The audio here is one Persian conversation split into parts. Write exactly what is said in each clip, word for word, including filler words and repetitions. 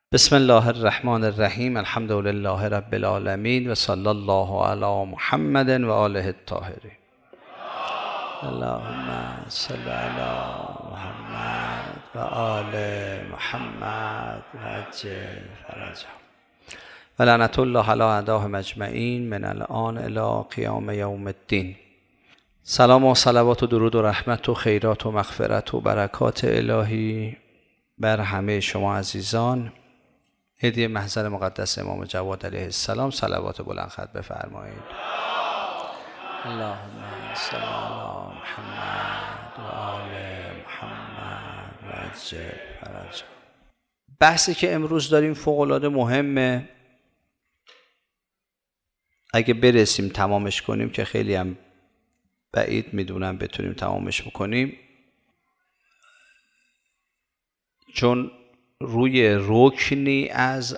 بسم الله الرحمن الرحیم. الحمد لله رب العالمین و صلی الله علی محمد و آله الطاهرین. اللهم صل علی محمد و آل محمد و عجل فرجهم و لعنت الله علی اعدائهم اجمعین من الان الی قیام یوم الدین. سلام و صلوات و درود و رحمت و خیرات و مغفرت و برکات الهی بر همه شما عزیزان. هدیه محضر مقدس امام جواد علیه السلام صلوات بلند خط بفرمایید. اللهم صل علی محمد و آل محمد و عجل فرجهم. بحثی که امروز داریم فوق‌العاده مهمه. اگه برسیم تمامش کنیم که خیلی هم بعید میدونم بتونیم تمامش بکنیم، چون روی رکنی از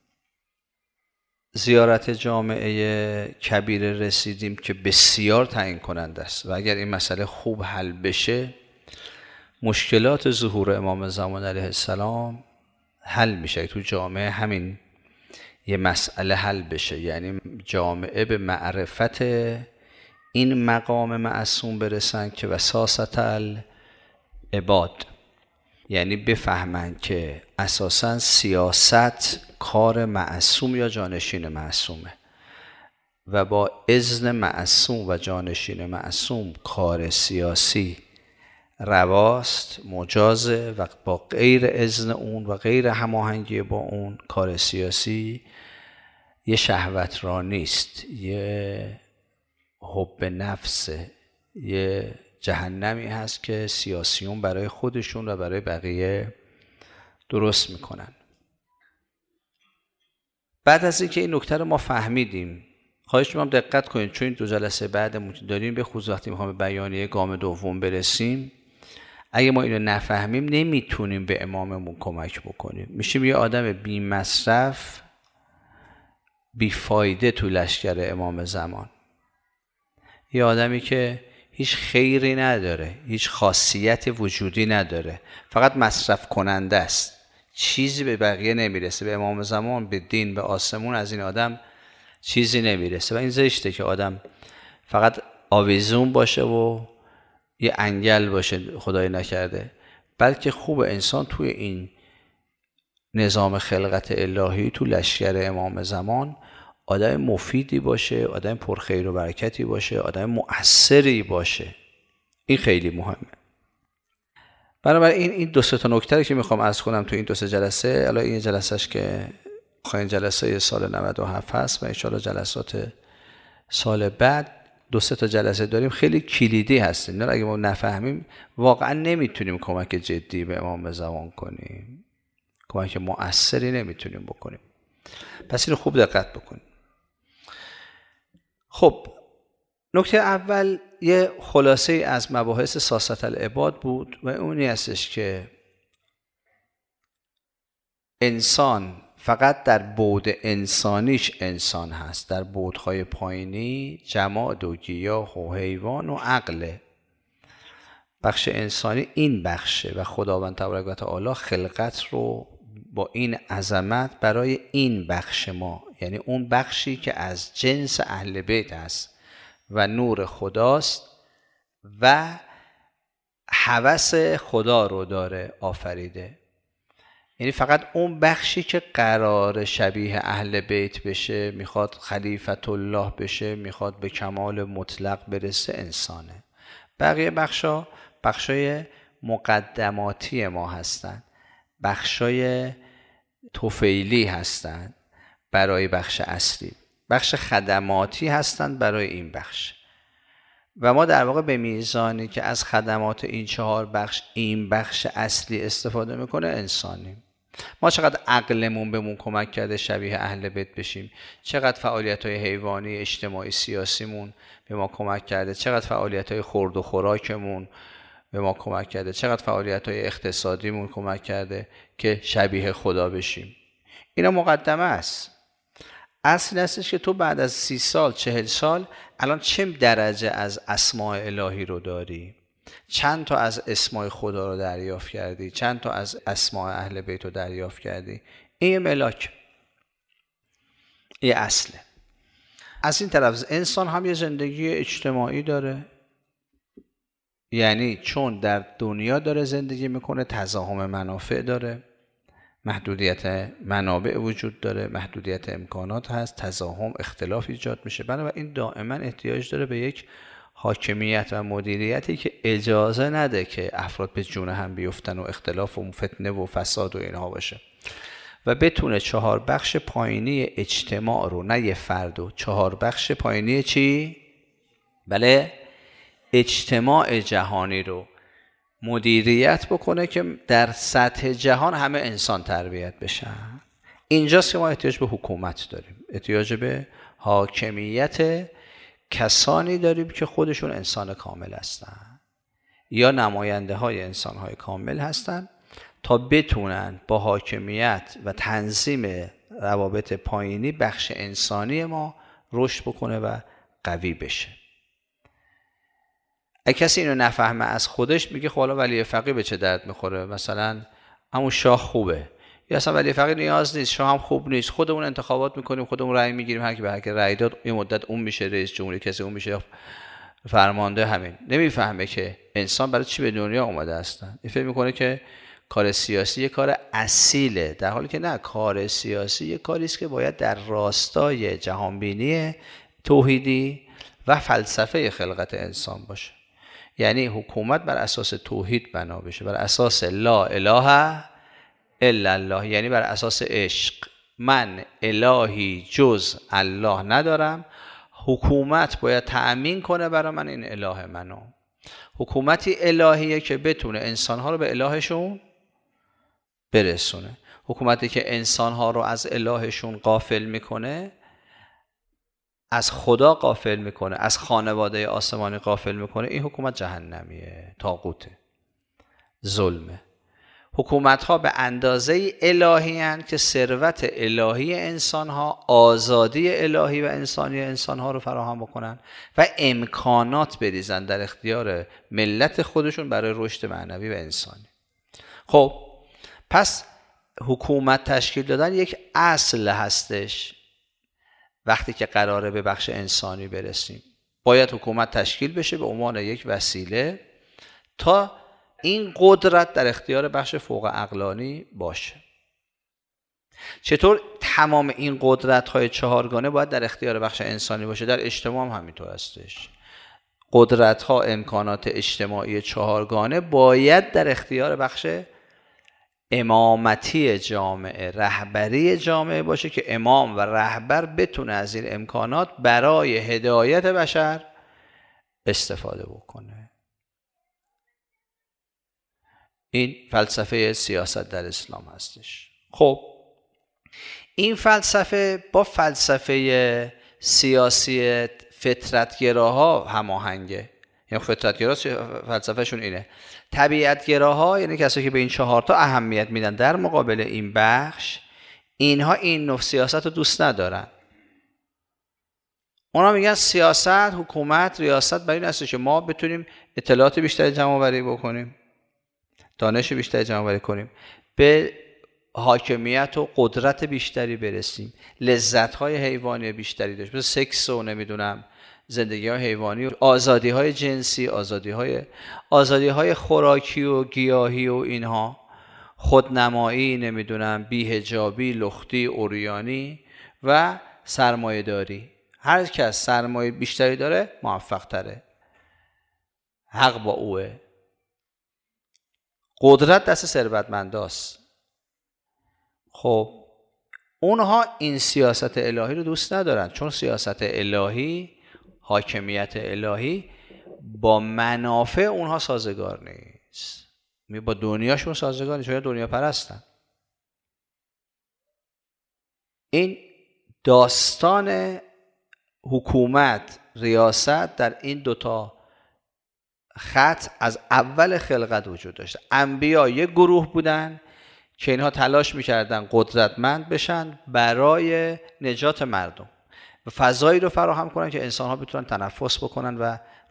زیارت جامعه کبیره رسیدیم که بسیار تعیین کننده است و اگر این مسئله خوب حل بشه مشکلات ظهور امام زمان علیه السلام حل میشه. تو جامعه همین یه مسئله حل بشه، یعنی جامعه به معرفت این مقام معصوم برسن که وساست العباد، یعنی بفهمن که اساساً سیاست کار معصوم یا جانشین معصومه و با اذن معصوم و جانشین معصوم کار سیاسی رواست، مجازه، و با غیر اذن اون و غیر هماهنگی با اون کار سیاسی یه شهوت را نیست، یه حب نفسه، یه جهنمی هست که سیاسیون برای خودشون و برای بقیه درست میکنن. بعد از اینکه این نکته رو ما فهمیدیم، خواهش می‌کنم دقت کنید، چون این دو جلسه بعد داریم به خصوص وقتی میخوام به بیانیه گام دوم برسیم، اگه ما اینو نفهمیم نمیتونیم به اماممون کمک بکنیم. میشیم یه آدم بی مصرف بی فایده تو لشکر امام زمان، یه آدمی که هیچ خیری نداره، هیچ خاصیت وجودی نداره، فقط مصرف کننده است، چیزی به بقیه نمیرسه. به امام زمان، به دین، به آسمون از این آدم چیزی نمیرسه و این زشته که آدم فقط آویزون باشه و یه انگل باشه، خدای نکرده. بلکه خوب انسان توی این نظام خلقت الهی، تو لشکر امام زمان، آدم مفیدی باشه، آدم پرخیر و برکتی باشه، آدم مؤثری باشه. این خیلی مهمه. بنابراین این دو سه تا نکته که میخوام عرض کنم تو این دو سه جلسه، الان این جلسهش که آخرین جلسه سال نود و هفت هست و ان شاءالله جلسات سال بعد دو سه تا جلسه داریم، خیلی کلیدی هستن. اینا اگه ما نفهمیم واقعا نمیتونیم کمک جدی به امام زمان کنیم، کمک مؤثری نمیتونیم بکنیم. پس اینو خوب دقت بکنیم. خب، نکته اول یه خلاصه از مباحث سیاست العباد بود و اونی هستش که انسان فقط در بعد انسانیش انسان هست، در بعدهای پایینی جماد و گیاه و حیوان و عقله. بخش انسانی این بخشه و خداوند تبارک و تعالی خلقت رو با این عظمت برای این بخش ما، یعنی اون بخشی که از جنس اهل بیت هست و نور خداست و هوس خدا رو داره، آفریده. یعنی فقط اون بخشی که قرار شبیه اهل بیت بشه، میخواد خلیفت الله بشه، میخواد به کمال مطلق برسه، انسانه. بقیه بخشا بخشای مقدماتی ما هستن، بخشای توفیلی هستند برای بخش اصلی، بخش خدماتی هستند برای این بخش. و ما در واقع به میزانی که از خدمات این چهار بخش این بخش اصلی استفاده میکنه انسانیم. ما چقدر عقلمون بهمون کمک کرده شبیه اهل بیت بشیم، چقدر فعالیت‌های حیوانی، اجتماعی، سیاسیمون به ما کمک کرده، چقدر فعالیت‌های خورد و خوراکمون به ما کمک کرده، چقدر فعالیت‌های اقتصادیمون کمک کرده که شبیه خدا بشیم. اینا مقدمه است. اصل هستش که تو بعد از سی سال، چهل سال الان چه درجه از اسماء الهی رو داری؟ چند تا از اسماء خدا رو دریافت کردی؟ چند تا از اسماء اهل بیت رو دریافت کردی؟ این ملاک، این اصله. از این طرف انسان هم یه زندگی اجتماعی داره، یعنی چون در دنیا داره زندگی میکنه تزاحم منافع داره، محدودیت منابع وجود داره، محدودیت امکانات هست، تزاحم اختلاف ایجاد میشه. بنابراین دائما احتیاج داره به یک حاکمیت و مدیریتی که اجازه نده که افراد به جون هم بیفتن و اختلاف و فتنه و فساد و اینها باشه و بتونه چهار بخش پایینی اجتماع رو، نه یه فرد و چهار بخش پایینی چی؟ بله، اجتماع جهانی رو مدیریت بکنه که در سطح جهان همه انسان تربیت بشن. اینجاست که ما احتیاج به حکومت داریم، احتیاج به حاکمیت کسانی داریم که خودشون انسان کامل هستن یا نماینده های انسان های کامل هستن تا بتونن با حاکمیت و تنظیم روابط پایینی بخش انسانی ما رشد بکنه و قوی بشه. اگه کسی اینو نفهمه از خودش میگه خب حالا ولی فقیه به چه درد میخوره؟ مثلا همون شاه خوبه یا اصلا ولی فقیه نیاز نیست، شاه هم خوب نیست، خودمون انتخابات میکنیم، خودمون رأی میگیریم، هر کی به هر کی رأی داد یه مدت اون میشه رئیس جمهوری، کسی اون میشه فرمانده. همین نمیفهمه که انسان برای چی به دنیا اومده هستن. این فکر میکنه که کار سیاسی یه کار اصیله، در حالی که نه، کار سیاسی یه کاری است که باید در راستای جهانبینی توحیدی و فلسفه خلقت انسان باشه. یعنی حکومت بر اساس توحید بنا بشه، بر اساس لا اله الا الله، یعنی بر اساس عشق. من الهی جز الله ندارم، حکومت باید تأمین کنه برای من این اله منو. حکومتی الهیه که بتونه انسانها رو به الهشون برسونه. حکومتی که انسانها رو از الهشون غافل میکنه، از خدا غافل میکنه، از خانواده آسمانی غافل میکنه، این حکومت جهنمیه، طاغوته، ظلمه. حکومت ها به اندازه الهی هستند که ثروت الهی انسان ها، آزادی الهی و انسانی انسان ها رو فراهم بکنن و امکانات بریزن در اختیار ملت خودشون برای رشد معنوی و انسانی. خب پس حکومت تشکیل دادن یک اصل هستش. وقتی که قراره به بخش انسانی برسیم باید حکومت تشکیل بشه به عنوان یک وسیله تا این قدرت در اختیار بخش فوق عقلانی باشه. چطور؟ تمام این قدرت های چهارگانه باید در اختیار بخش انسانی باشه. در اجتماع هم همینطور هستش. قدرت ها، امکانات اجتماعی چهارگانه باید در اختیار بخش امامتی جامعه، رهبری جامعه باشه که امام و رهبر بتونه از این امکانات برای هدایت بشر استفاده بکنه. این فلسفه سیاست در اسلام هستش. خب این فلسفه با فلسفه سیاسی فطرتگراها هماهنگه. یعنی فطرتگرا فلسفهشون اینه. طبیعتگراها یعنی کسایی که به این چهار تا اهمیت میدن در مقابل این بخش، اینها این نوع سیاست رو دوست ندارن. اونا میگن سیاست، حکومت، ریاست برای این هست که ما بتونیم اطلاعات بیشتری جمع آوری بکنیم، دانش بیشتری جمع آوری کنیم، به حاکمیت و قدرت بیشتری برسیم، لذت‌های حیوانی بیشتری داشت، مثل سکس و نمیدونم زندگی های حیوانی، آزادی های جنسی، آزادی های آزادی های خوراکی و گیاهی و اینها، خودنمایی، نمیدونم بی‌حجابی، لختی، عریانی و سرمایه داری. هر کس سرمایه بیشتری داره موفق تره، حق با اوه. قدرت دست ثروتمنداست. خب اونها این سیاست الهی رو دوست ندارن، چون سیاست الهی، حاکمیت الهی با منافع اونها سازگار نیست، با دنیاشون سازگار نیست، چون دنیا پرستن. این داستان حکومت، ریاست در این دوتا خط از اول خلقت وجود داشته. انبیا یک گروه بودن که اینها تلاش میکردن قدرتمند بشن برای نجات مردم و فضایی رو فراهم کنن که انسان‌ها بتونن تنفس بکنن و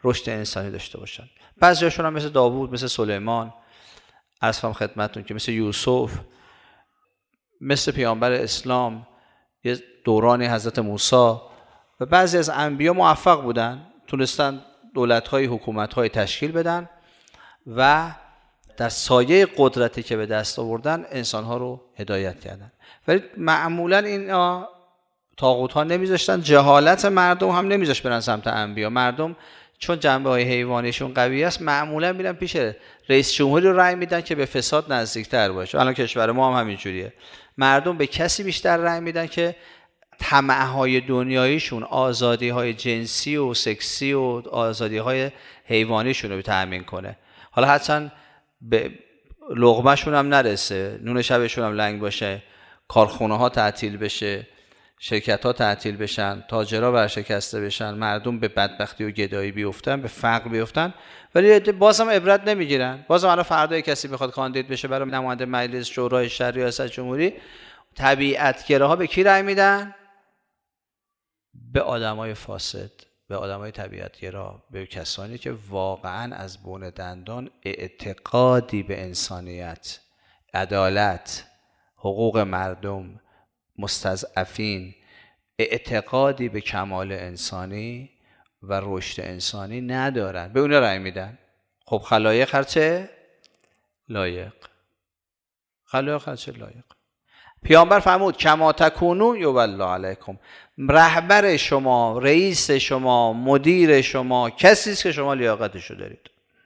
رشد انسانی داشته باشن. بعضیاشون هم مثل داوود، مثل سلیمان، عرض کنم خدمتتون که مثل یوسف، مثل پیامبر اسلام، یه دورانی حضرت موسی و بعضی از انبیا موفق بودن، تونستن دولت‌های، حکومت‌های تشکیل بدن و در سایه قدرتی که به دست آوردن انسان‌ها رو هدایت کردن. ولی معمولاً اینا طاغوت‌ها نمیذاشتن، جهالت مردم هم نمیذاشت برن سمت انبیا. مردم چون جنبه‌های حیوانیشون قوی است، معمولاً میرن پیش رئیس جمهوری رو رأی میدن که به فساد نزدیک‌تر باشه. الان کشور ما هم همینجوریه. مردم به کسی بیشتر رأی میدن که طمع‌های دنیاییشون، آزادی‌های جنسی و سکسی و آزادی‌های حیوانیشون رو تأمین کنه. حالا هرچند به لقمه‌شون هم نرسه، نون شبشون هم لنگ باشه، کارخونه‌ها تعطیل بشه، شرکت‌ها تعطیل بشن، تاجرها ورشکسته بشن، مردم به بدبختی و گدایی بیفتن، به فقر بیفتن، ولی باز هم عبرت نمیگیرن. باز هم الان فردا کسی بخواد کاندید بشه برای نماینده مجلس شورای شهر ریاست جمهوری، طبیعتگراها به کی رأی میدن؟ به آدمای فاسد، به آدمای طبیعتگرا، به کسانی که واقعا از بن دندان اعتقادی به انسانیت، عدالت، حقوق مردم، مستضعفین، اعتقادی به کمال انسانی و رشد انسانی ندارن، به اونا رأی میدن. خب خلایق هرچه لایق، خلایق هرچه لایق. پیامبر فرمود کما تکونو یولی علیکم، رهبر شما، رئیس شما، مدیر شما کسی است که شما لیاقتشو دارید.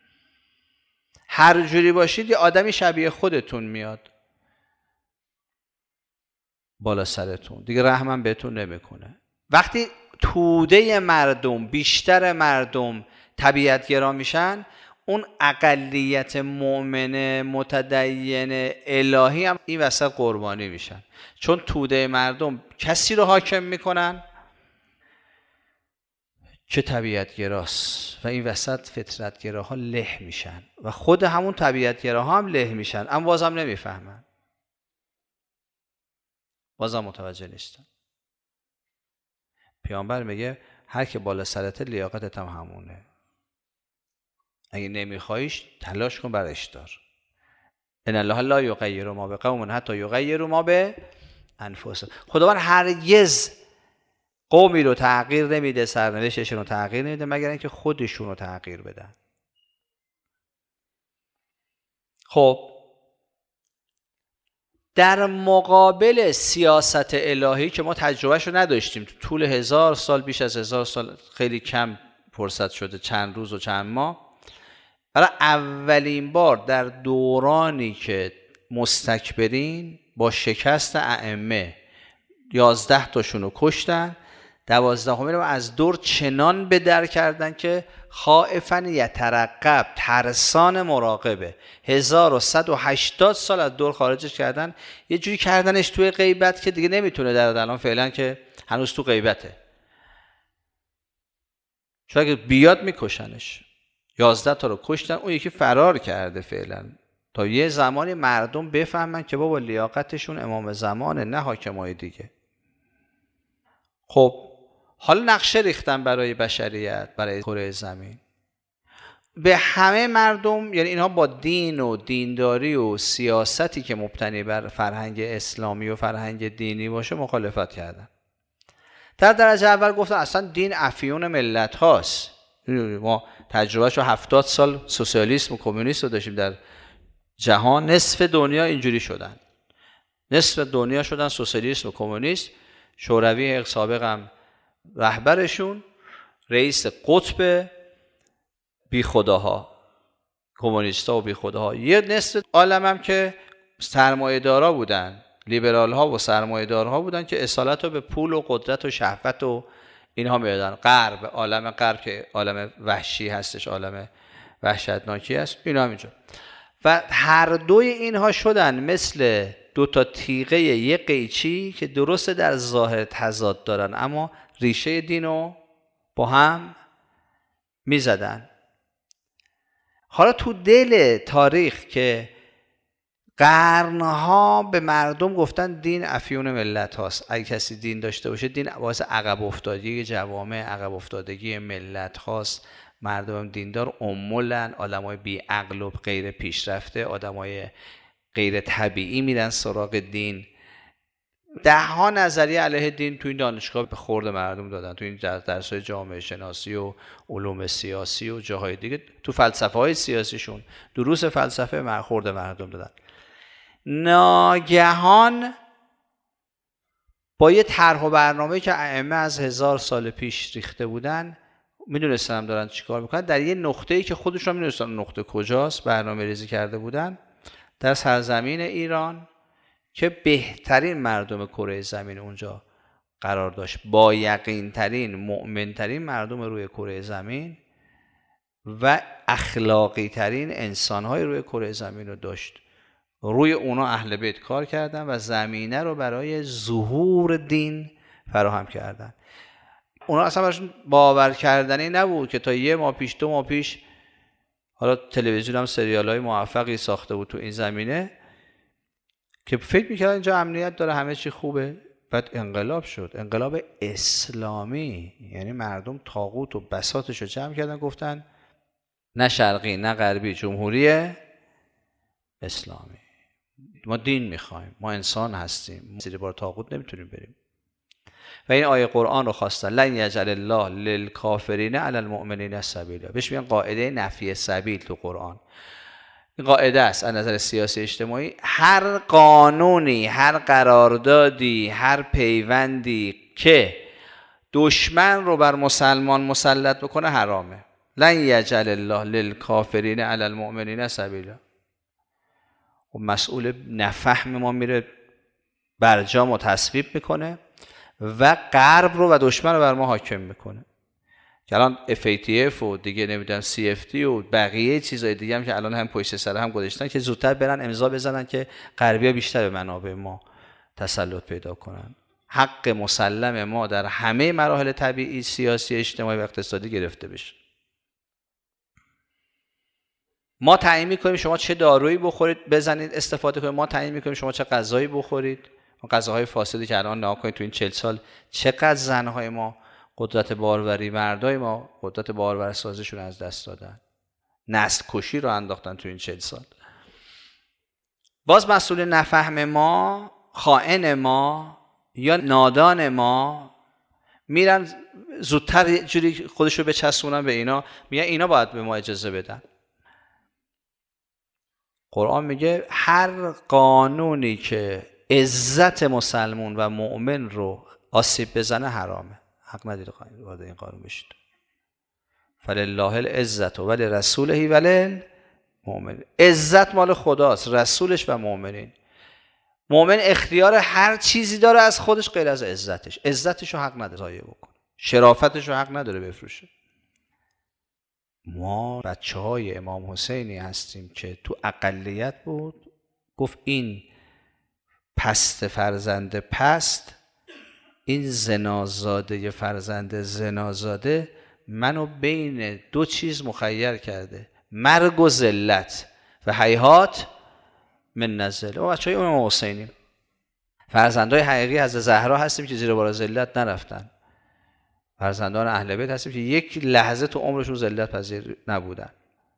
هر جوری باشید یه آدمی شبیه خودتون میاد بالا سرتون، دیگه رحمم بهتون نمیکنه. وقتی توده مردم، بیشتر مردم طبیعتگرا میشن، اون اقلیت مؤمن متدین الهی هم این وسط قربانی میشن، چون توده مردم کسی رو حاکم میکنن که طبیعتگراست و این وسط فطرتگراها له میشن و خود همون طبیعتگراها هم له میشن، اما بازم نمیفهمن، بازم متوجه نیستن. پیامبر میگه هر که بالا سرته لیاقتت هم همونه، اگه نمیخوایش تلاش کن برش دار. ان الله لا یغیر ما بقوم حتی یغیروا ما بانفسهم. خداوند هرگز قومی رو تغییر نمیده، سرنوشتشون رو تغییر نمیده مگر اینکه خودشون رو تغییر بدن. خب در مقابل سیاست الهی که ما تجربهش رو نداشتیم، تو طول هزار سال، بیش از هزار سال، خیلی کم فرصت شده، چند روز و چند ماه، برای اولین بار در دورانی که مستکبرین با شکست ائمه یازده تاشون رو کشتن، دوازدهمی رو از دور چنان به در کردن که خائفاً یترقب، ترسان مراقبه، هزار و صد و هشتاد سال از دور خارجش کردن. یه جوری کردنش توی غیبت که دیگه نمیتونه در الان فعلا که هنوز تو غیبته، چون اگه بیاد میکشنش. یازده تا رو کشتن، اون یکی فرار کرده فعلا، تا یه زمانی مردم بفهمن که بابا لیاقتشون امام زمانه نه حاکمای دیگه. خب حالا نقشه ریختن برای بشریت، برای کره زمین، به همه مردم، یعنی اینها با دین و دینداری و سیاستی که مبتنی بر فرهنگ اسلامی و فرهنگ دینی باشه مخالفت کردن. در درجه اول گفتن اصلا دین افیون ملت هاست. ما تجربهشو هفتاد سال سوسیالیسم و کمونیسم رو داشتیم در جهان، نصف دنیا اینجوری شدن، نصف دنیا شدن سوسیالیسم و کمونیست. شوروی سابق هم رهبرشون رئیس قطب بی خداها، کمونیستا و بی خداها. یه نصف عالم هم که سرمایه دارا بودن، لیبرال ها و سرمایه دارها بودن که اصالت رو به پول و قدرت و شهوت و اینها میدادن. غرب، عالم غرب که عالم وحشی هستش، عالم وحشتناکی است، اینا همینجور. و هر دوی اینها شدن مثل دو تا تیغه یک قیچی که درست در ظاهر تضاد دارن اما ریشه دینو با هم میزدن. حالا تو دل تاریخ که قرنها به مردم گفتن دین افیون ملت هاست، اگه کسی دین داشته باشه دین باعث عقب افتادگی جوامع، عقب افتادگی ملت هاست، مردم دیندار امولن، آدمای بی عقل و غیر پیشرفته، آدمای غیر طبیعی میرن سراغ دین. ده ها نظریه علیه دین تو این دانشگاه به خورد مردم دادن، تو این درس‌های جامعه شناسی و علوم سیاسی و جاهای دیگه، تو فلسفه های سیاسیشون دروس فلسفه خورد مردم دادن. ناگهان با یه طرح و برنامه‌ای که ائمه از هزار سال پیش ریخته بودن، میدونستن هم دارن چیکار میکنن، در یه نقطه‌ای که خودشون میدونستن نقطه کجاست برنامه ریزی کرده بودن، در سرزمین ایران که بهترین مردم کره زمین اونجا قرار داشت، با یقین ترین، مؤمن ترین مردم روی کره زمین و اخلاقی ترین انسان‌های روی کره زمین رو داشت. روی اونا اهل بیت کار کردن و زمینه رو برای ظهور دین فراهم کردن. اونا اصلا براشون باور کردنی نبود که تا یه ماه پیش، دو ماه پیش، حالا تلویزیون هم سریال‌های موفقی ساخته بود تو این زمینه که فکر می‌کردن اینجا امنیت داره، همه چی خوبه. بعد انقلاب شد، انقلاب اسلامی، یعنی مردم طاغوت و بساطش رو جمع کردن، گفتن نه شرقی نه غربی، جمهوری اسلامی. ما دین میخوایم، ما انسان هستیم، زیر بار طاغوت نمیتونیم بریم. و این آیه قرآن رو خواستن، لن یجعل الله للکافرین علی المؤمنین سبیلا. بهش میگن قاعده نفی سبیل تو قرآن. این قاعده است از نظر سیاسی اجتماعی. هر قانونی، هر قراردادی، هر پیوندی که دشمن رو بر مسلمان مسلط بکنه حرامه. لن یجعل الله للکافرین علی المؤمنین سبیلا. و مسئول نفهم ما میره برجام رو تصویب میکنه و غرب رو و دشمن رو بر ما حاکم میکنه. که الان اف ای تی اف و دیگه نمیدونم سی اف تی و بقیه چیزای دیگه هم که الان هم پشت سر هم گذاشتن که زودتر برن امضا بزنن که غربی‌ها بیشتر به منابع ما تسلط پیدا کنن. حق مسلم ما در همه مراحل طبیعی، سیاسی، اجتماعی و اقتصادی گرفته بشه. ما تعیین می‌کنیم شما چه دارویی بخورید بزنید استفاده کنید، ما تعیین می‌کنیم شما چه غذایی بخورید. غذاهای فاسدی که الان نگاه کنید تو این چهل سال چقدر زن‌های ما قدرت باروری، مردای ما قدرت باروری سازیشون از دست دادن، نسل کشی رو انداختن تو این چهل سال. باز مسئول نفهم ما، خائن ما یا نادان ما میرن زودتر یه جوری خودشو بچسبونن به اینا، میگن اینا باید به ما اجازه بدن. قرآن میگه هر قانونی که عزت مسلمون و مؤمن رو آسیب بزنه حرامه. حق ندید وارد این قانون بشید. فلله العزت ولرسوله وللمؤمنین. عزت مال خداست، رسولش و مؤمنین. مؤمن اختیار هر چیزی داره از خودش غیر از عزتش. عزتش رو حق نداره ضایع بکنه، شرافتش رو حق نداره بفروشه. ما بچه های امام حسینی هستیم که تو اقلیت بود، گفت این پست فرزند پست، این زنازاده فرزند زنازاده منو بین دو چیز مخیر کرده، مرگ و ذلت و هیهات من نزل. و بچه های امام حسینی فرزندای حقیقی حضرت زهرا هستیم که زیر بار ذلت نرفتن، فرزندان اهل بیت هستیم که یک لحظه تو عمرشون ذلت پذیر نبودن.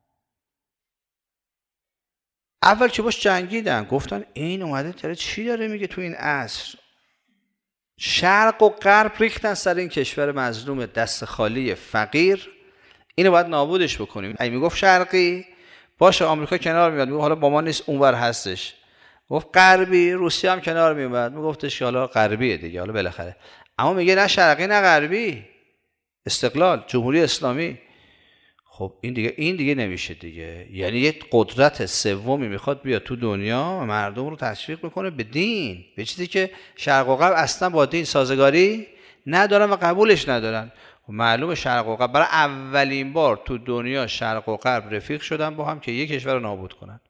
اول که باش جنگیدن، گفتن این اومده داره چی داره میگه تو این عصر. شرق و غرب ریختن سر این کشور مظلوم دست خالی فقیر، اینو باید نابودش بکنیم. اگه میگفت شرقی باشه آمریکا کنار میاد، میگفت حالا با ما نیست اونور هستش. گفت غربی، روسیه هم کنار میومد، میگفتش حالا غربیه دیگه، حالا بالاخره. اما میگه نه شرقی نه غربی، استقلال، جمهوری اسلامی. خب این دیگه این دیگه نمیشه دیگه. یعنی یک قدرت سومی میخواد بیاد تو دنیا و مردم رو تشویق میکنه به دین، به چیزی که شرق و غرب اصلا با دین سازگاری ندارن و قبولش ندارن. خب معلومه شرق و غرب برای اولین بار تو دنیا شرق و غرب رفیق شدن با هم که یک کشور رو نابود کنن.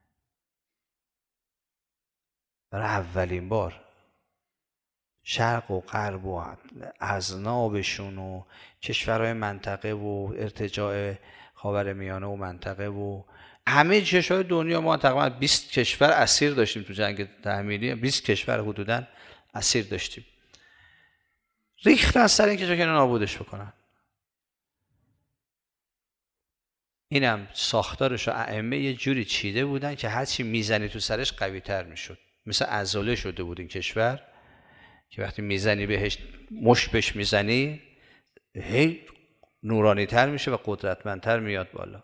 برای اولین بار شرق و غرب و اذنابشون و کشورهای منطقه و ارتجاع خاورمیانه و منطقه و همه کشورهای دنیا، ما تقریبا بیست کشور اسیر داشتیم تو جنگ تحمیلی، بیست کشور حدوداً اسیر داشتیم. ریختن سر این کشور که نابودش بکنن. اینم ساختارش و ائمه یه جوری چیده بودن که هرچی میزنی تو سرش قوی تر میشد. مثل عضله شده بود این کشور که وقتی میزنی بهش، مش بهش میزنی، هی نورانی تر میشه و قدرتمندتر میاد بالا.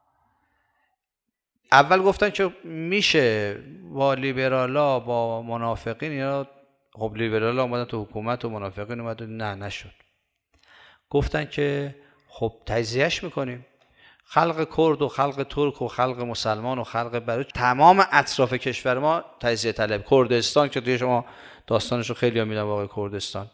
اول گفتن که میشه با لیبرالا با منافقین، یا خب لیبرالا اومدن تو حکومت و منافقین اومدن، نه نشد. گفتن که خب تجزیهش میکنیم، خلق کرد و خلق ترک و خلق مسلمان و خلق بلوچ، تمام اطراف کشور ما تجزیه طلب. کردستان که توی شما داستانشو خیلی ها میدن، واقع کردستان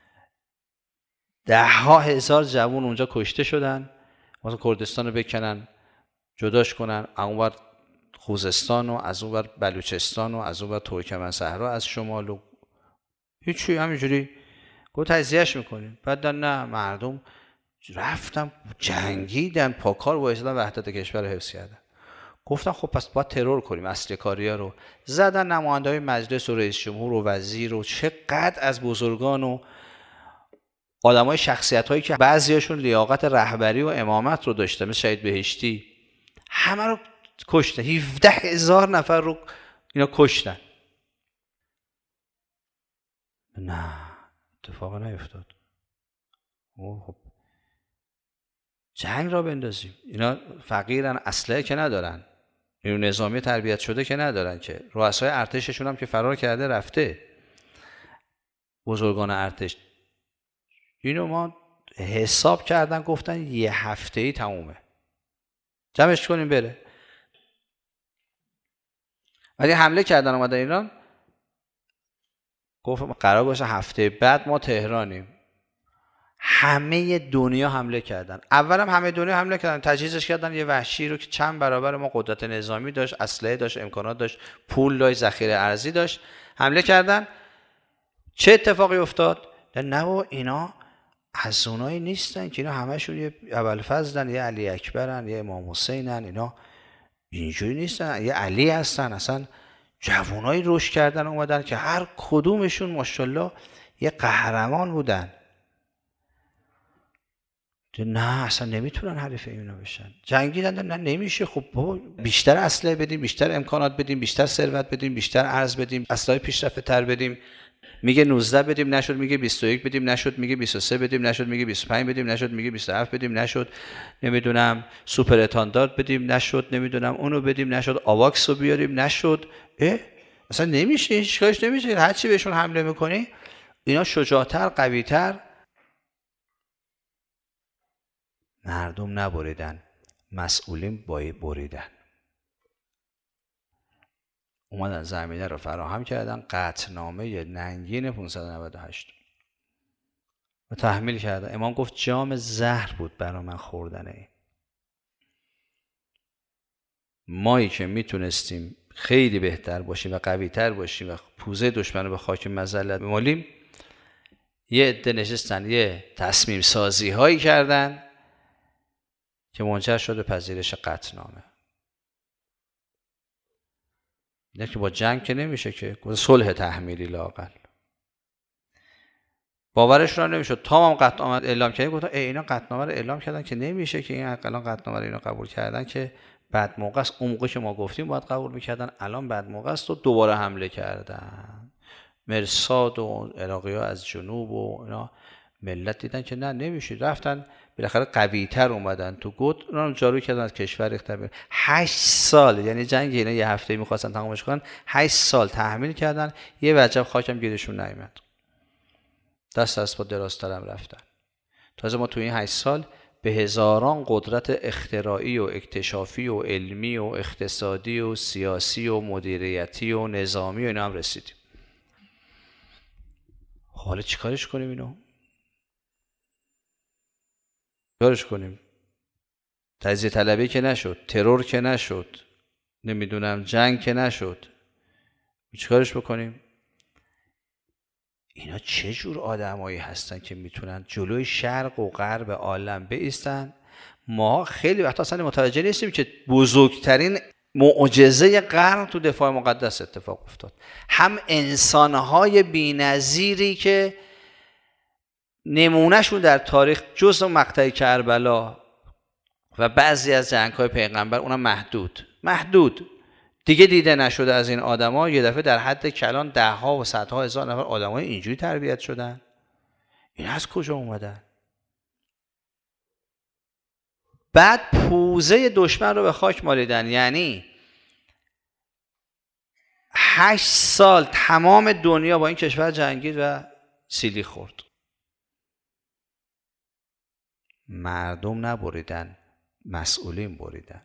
ده ها هزار جوان اونجا کشته شدن، مثلا کردستان رو بکنن جداش کنن، اونور خوزستان و از اونور بلوچستان و از اونور ترکمن صحرا از شمال و هیچی، همینجوری گفت تجزیهش میکنیم. بعد نه، مردم رفتن جنگیدن، پاکار وایسادن، وحدت کشور رو حفظ کردن. گفتن خب پس باید ترور کنیم، اصل کاریا رو زدن. نماینده‌های مجلس و رئیس جمهور و وزیر و چقدر از بزرگان و آدمای شخصیت‌هایی که بعضیاشون لیاقت رهبری و امامت رو داشتن، مثل شهید بهشتی، همه رو کشتن. هفده هزار نفر رو اینا کشتن. نه اتفاق نیفتاد. خب جنگ را بندازیم. اینا فقیرن، اسلحه که ندارن، نیرو نظامی تربیت شده که ندارن، که رؤسای ارتششون هم که فرار کرده رفته، بزرگان ارتش. اینو ما حساب کردن، گفتن یه هفته‌ای تمومه، جمعش کنیم بره. ولی حمله کردن اومدن ایران، گفت قرار باشه هفته بعد ما تهرانیم. همه دنیا حمله کردن. اول هم همه دنیا حمله کردن، تجهیزش کردن یه وحشی رو که چند برابر ما قدرت نظامی داشت، اسلحه داشت، امکانات داشت، پول داشت، ذخیره ارزی داشت. حمله کردن. چه اتفاقی افتاد؟ نه بابا اینا از اونایی نیستن که اینا همشون یه ابوالفضلن، یه علی اکبرن، یه امام حسینن، اینا اینجوری نیستن، یه علی هستن. اصلا جوانایی رشد کردن اومدن که هر کدومشون ماشاءالله یه قهرمان بودن. نه اصلا نمیتونن حریف اینا بشن. جنگیدن، نه نمیشه. خب بابا بیشتر اسلحه بدیم، بیشتر امکانات بدیم، بیشتر ثروت بدیم، بیشتر ارز بدیم، اسلحه پیشرفته تر بدیم. میگه نوزده بدیم نشد، میگه بیست و یک بدیم نشد، میگه بیست و سه بدیم نشد، میگه بیست و پنج بدیم نشد، میگه بیست و هفت بدیم نشد، نمیدونم سوپر اتاندارد بدیم نشد، نمیدونم اونو بدیم نشد، آواکس رو بیاریم نشد. اه اصلا نمیشه، هیچ کارش نمیشه. هر چی بهشون حمله میکنی اینا شجاعتر، قویتر. مردم نبریدن، مسئولین بریدن. اومدن زمینه رو فراهم کردن، قطعنامه ننگین پانصد و نود و هشت و تحمیل کردن. امام گفت جام زهر بود برای من خوردنه. مایی که میتونستیم خیلی بهتر باشیم و قوی تر باشیم و پوزه دشمن رو به خاک مذلت بمالیم، یه عده نشستن یه تصمیم سازی هایی کردن که منجر شد به پذیرش قطعنامه. نه که با جنگ که نمیشه، که صلح تحمیلی لااقل باورش را نمیشد. تا هم قطعنامه اعلام کردن گفتن ای اینا قطعنامه رو اعلام کردن که نمیشه، که این الان قطعنامه رو اینا قبول کردن که بعد موقع است. اون موقع که ما گفتیم باید قبول میکردن، الان بعد موقع است و دوباره حمله کردن. مرصاد و عراقی‌ها از جنوب و اینا ملت دیدن که نه نمیشه، رفتن بالاخره قوی‌تر اومدن تو گود، اونا رو جارو کردن، از کشور ریختن. هشت سال یعنی جنگ اینا یه هفته می‌خواستن تمامش کنن، هشت سال تحمیل کردن، یه وجب خاکم گیرشون نیامد. دست از پا درازتر هم رفتن. تازه ما تو این هشت سال به هزاران قدرت اختراعی و اکتشافی و علمی و اقتصادی و سیاسی و مدیریتی و نظامی و اینا هم رسیدیم. حالا چیکارش کنیم اینو؟ کارش کنیم. تجزیه طلبی که نشد، ترور که نشد، نمیدونم جنگ که نشد، چیکارش بکنیم؟ اینا چه جور آدمایی هستن که میتونن جلوی شرق و غرب عالم بایستن؟ ما خیلی وقتا اصلا متوجه نیستیم که بزرگترین معجزه قرن تو دفاع مقدس اتفاق افتاد. هم انسانهای بی‌نظیری که نمونهشون در تاریخ جز مقطع کربلا و بعضی از جنگ‌های پیغمبر اونم محدود محدود دیگه دیده نشده از این آدما، یه دفعه در حد کلان ده ها و صدها هزار نفر آدمای اینجوری تربیت شدن. این از کجا اومدن؟ بعد پوزه دشمن رو به خاک مالیدن. یعنی هشت سال تمام دنیا با این کشور جنگید و سیلی خورد. مردم نبریدن، مسئولین بریدن.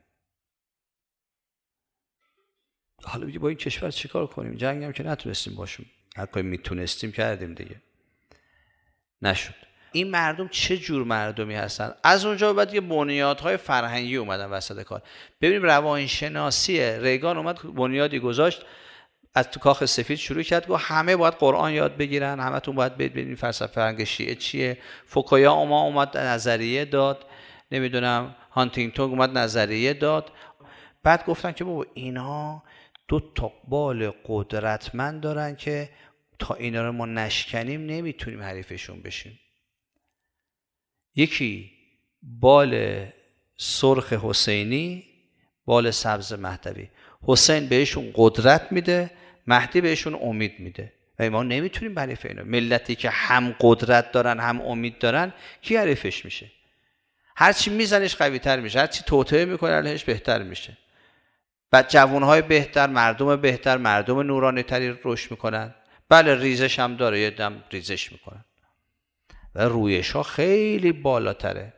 حالا بگی با این کشور چیکار کنیم؟ جنگ هم که نتونستیم باشیم، هر کاری میتونستیم کردیم دیگه، نشد. این مردم چه جور مردمی هستن؟ از اونجا بعد یه بنیادهای فرهنگی اومدن وسط کار. ببینیم روانشناسی ریگان اومد بنیادی گذاشت، از تو کاخ سفید شروع کرد، گفت همه باید قرآن یاد بگیرن، همتون باید ببینید فلسفه فرهنگ شیعه چیه. فوکویا اومد نظریه داد، نمیدونم هانتینگتون اومد نظریه داد. بعد گفتن که بابا اینا دو تا بال قدرتمند دارن که تا اینا رو ما نشکنیم نمیتونیم حریفشون بشیم. یکی بال سرخ حسینی، بال سبز مهدوی. حسین بهشون قدرت میده، مهدی بهشون امید میده و ما نمیتونیم حریف اینا. ملتی که هم قدرت دارن هم امید دارن کی حریفش میشه؟ هرچی میزنش قوی تر میشه، هرچی توطئه میکنه علیهش بهتر میشه. بعد جوانهای بهتر، مردم بهتر، مردم نورانی تری رشد میکنن. بله ریزش هم داره، یه دم ریزش میکنن و رویش ها خیلی بالاتره.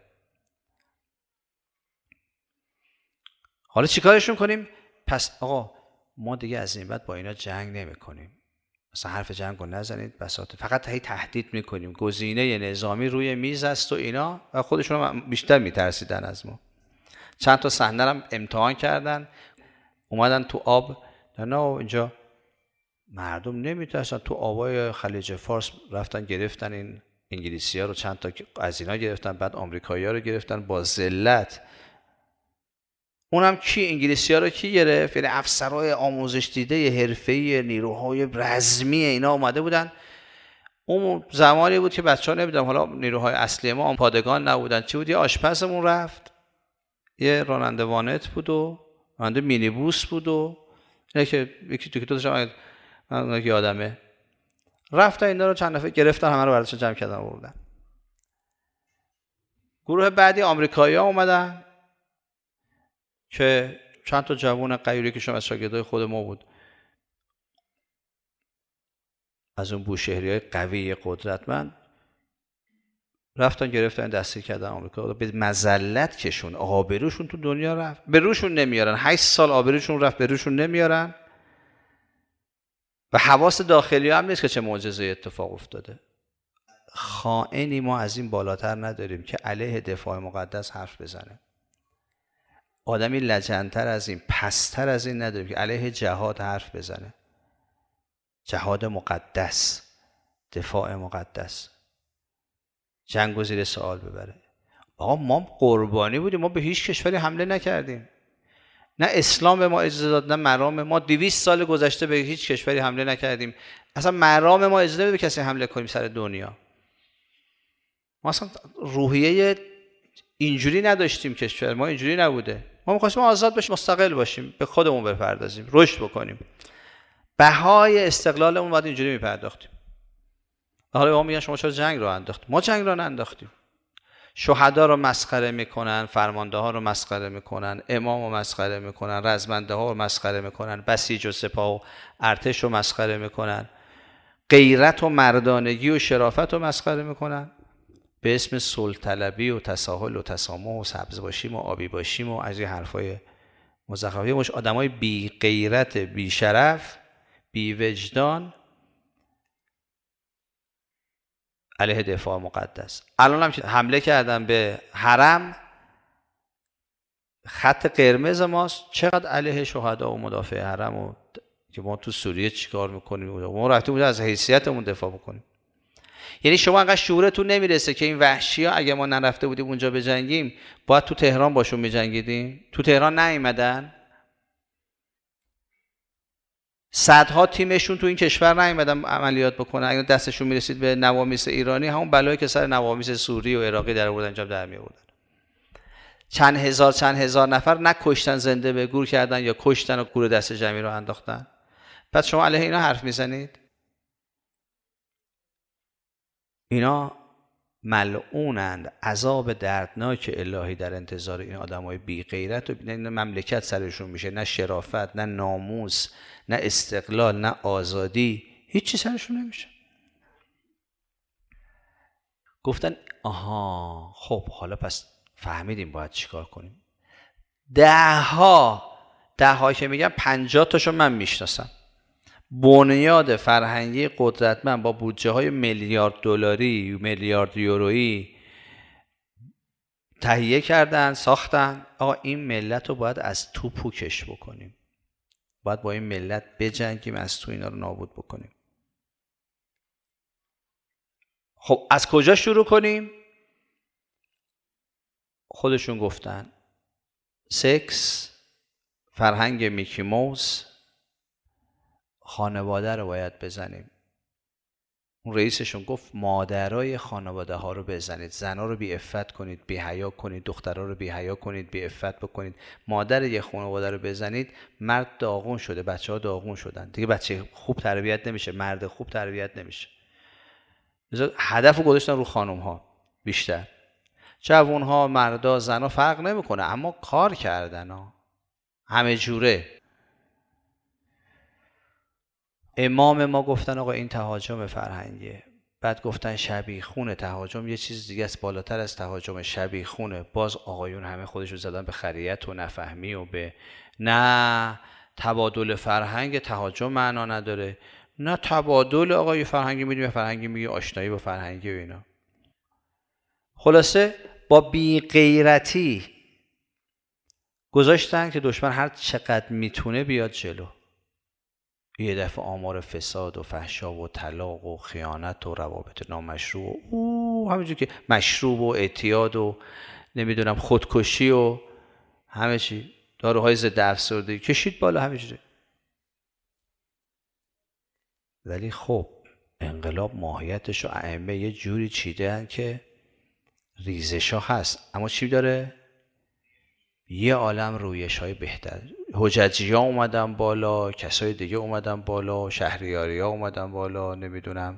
حالا چیکارشون کنیم؟ پس آقا ما دیگه از این بعد با اینا جنگ نمی کنیم، مثلا حرف جنگ رو نزنید بساطه، فقط هی تهدید میکنیم. گزینه نظامی روی میز است و اینا، و خودشون بیشتر میترسیدن از ما. چند تا صحنه هم امتحان کردن، اومدن تو آب، نه اینجا مردم نمیترسن. تو آبای خلیج فارس رفتن گرفتن این انگلیسی ها رو، چند تا از اینا گرفتن، بعد آمریکایی ها رو گرفتن با ذلت. اونم کی؟ انگلیسی ها رو کی گرفت؟ یعنی افسرهای آموزش دیده حرفه‌ای نیروهای رزمی اینا اومده بودن. اون زمانی بود که بچه‌ها نمیدونم، حالا نیروهای اصلی ما پادگان نبودن، چی بود؟ یه آشپزمون رفت، یه راننده وانت بود و راننده مینیبوس بود و اینه که یکی تو که تو داشتم من یادمه، رفتن اینا رو چند دفعه گرفتن، همه رو برداشتن جمع کردن آوردن. گروه بعدی آمریکایی‌ها اومدن که چند تا جوان قیوری که شما از شاگردای خود ما بود، از اون بوشهری‌های قوی قدرتمند، رفتن گرفتن دستی کردن آمریکا، به مذلت کشون، آبروشون تو دنیا رفت، به روشون نمیارن. هشت سال آبروشون رفت، به روشون نمیارن و حواس داخلی هم نیست که چه معجزه اتفاق افتاده. خائنی ما از این بالاتر نداریم که علیه دفاع مقدس حرف بزنه. آدمی لجنتر از این، پستر از این نداریم که علیه جهاد حرف بزنه. جهاد مقدس، دفاع مقدس، جنگ و زیر سوال ببره. آقا ما قربانی بودیم، ما به هیچ کشوری حمله نکردیم، نه اسلام به ما اجازه داد، نه مرام ما. دویست سال گذشته به هیچ کشوری حمله نکردیم، اصلا مرام ما اجازه نمیده به کسی حمله کنیم سر دنیا. ما اصلا روحیه اینجوری نداشتیم، کشور ما اینجوری نبوده. ما می‌خواستیم آزاد باشیم، مستقل باشیم، به خودمون بپردازیم، رشد بکنیم. بهای استقلالمون باید اینجوری میپرداختیم. حالا ما میگن شما چرا جنگ رو انداختیم؟ ما جنگ رو ننداختیم. شهدا رو مسخره میکنن، فرمانده ها رو مسخره میکنن، امام رو مسخره میکنن، رزمنده ها رو مسخره میکنن، بسیج و سپاه و ارتش رو مسخره میکنن، غیرت و مردانگی و شرافت رو مسخره میکنن، به اسم صلح طلبی و تساهل و تسامح و سبز باشیم و آبی باشیم و از این حرفای مزخرفی. مش آدمای بی غیرت، بی شرف، بی وجدان علیه دفاع مقدس. الان هم که حمله کردن به حرم، خط قرمز ماست. چقدر علیه شهدا و مدافع حرم و که ما تو سوریه چیکار میکنیم، ما رفتیم اونجا از حیثیتمون دفاع بکنیم. یعنی شما انقدر شعورتون نمیرسه که این وحشی ها اگه ما نرفته بودیم اونجا بجنگیم، باید تو تهران باشون میجنگیدیم؟ تو تهران نیومدن، صدها تیمشون تو این کشور نیومدن عملیات بکنن. اگه دستشون میرسید به نوامیس ایرانی، همون بلایی که سر نوامیس سوری و عراقی در آوردن انجام در می آوردن. چند هزار چند هزار نفر نکشتن، زنده به گور کردن یا کشتن و گور دست جمعی رو انداختن. پس شما علیه اینا حرف میزنید؟ اینا ملعونند، عذاب دردناک الهی در انتظار این آدمای بی غیرت و نه مملکت سرشون میشه، نه شرافت، نه ناموس، نه استقلال، نه آزادی، هیچی سرشون نمیشه. گفتن آها خب حالا پس فهمیدیم باید چیکار کنیم. ده ها ده ها که میگم پنجاه تاشو من میشناسم، بنیاد فرهنگی قدرتمند با بودجه های میلیارد دلاری، میلیارد یورویی تهیه کردن، ساختن. آقا این ملت رو باید از تو پوکش بکنیم، باید با این ملت بجنگیم، از تو اینا رو نابود بکنیم. خب از کجا شروع کنیم؟ خودشون گفتن سکس، فرهنگ میکی موز، خانواده رو باید بزنیم. اون رئیسشون گفت مادرای خانواده ها رو بزنید، زنا رو بی عفت کنید، بی حیا کنید، دخترها رو بی حیا کنید، بی عفت بکنید. مادر یه خانواده رو بزنید، مرد داغون شده، بچه ها داغون شدن دیگه، بچه خوب تربیت نمیشه، مرد خوب تربیت نمیشه. هدف رو گذاشتن رو خانم ها بیشتر. جوون ها، مردا، زنا فرق نمیکنه، اما کار کردن ها همه جوره. امام ما گفتن آقا این تهاجم فرهنگیه. بعد گفتن شبیخونه. تهاجم یه چیز دیگه است بالاتر از تهاجم، شبیخونه. باز آقایون همه خودشو زدن به خریت و نفهمی و به نه تبادل فرهنگ. تهاجم معنا نداره، نه تبادل. آقا یه فرهنگی میدیم، فرهنگی میگه آشنایی با فرهنگی و اینا. خلاصه با بی غیرتی گذاشتن که دشمن هر چقدر میتونه بیاد جلو. یه دفعه آمار فساد و فحشا و طلاق و خیانت و روابط نامشروع و همینجور که مشروب و اعتیاد و نمیدونم خودکشی و همه چی، داروهای ضد افسردگی کشید بالا همینجوری. ولی خب انقلاب ماهیتش و ائمه یه جوری چیدن که ریزشا هست، اما چی داره؟ یه عالم رویش های بهتر. حججی ها اومدن بالا، کسای دیگه اومدن بالا، شهریاری ها اومدن بالا، نمیدونم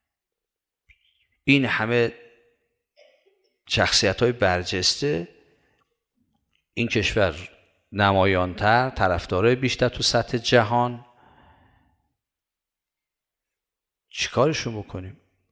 این همه شخصیت های برجسته. این کشور نمایانتر، طرفدارای بیشتر تو سطح جهان. چیکارشون بکنیم؟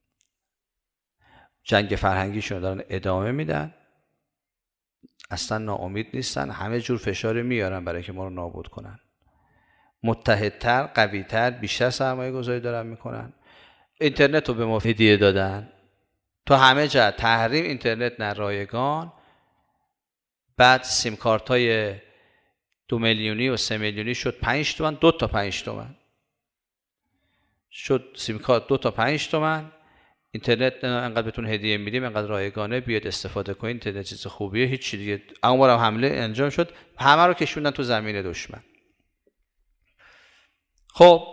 جنگ فرهنگیشون دارن ادامه میدن، اصلا ناامید نیستن، همه جور فشار میارن برای که ما رو نابود کنن. متحدتر، قویتر، بیشتر سرمایه گذاری دارن میکنن. اینترنت رو به ما هدیه دادن تا همه جا، تحریم اینترنت نه رایگان. بعد سیم کارت های دو میلیونی و سه میلیونی شد پنج تومن، دو تا پنج تومن شد سیم کارت، دو تا پنج تومن. اینترنت انقدر بهتون هدیه میدیم، انقدر رایگانه، بیاد استفاده کنید، اینترنت چیز خوبیه، هیچ چیز دیگه. اما بارم حمله انجام شد، همه رو کشوندن تو زمین دشمن. خب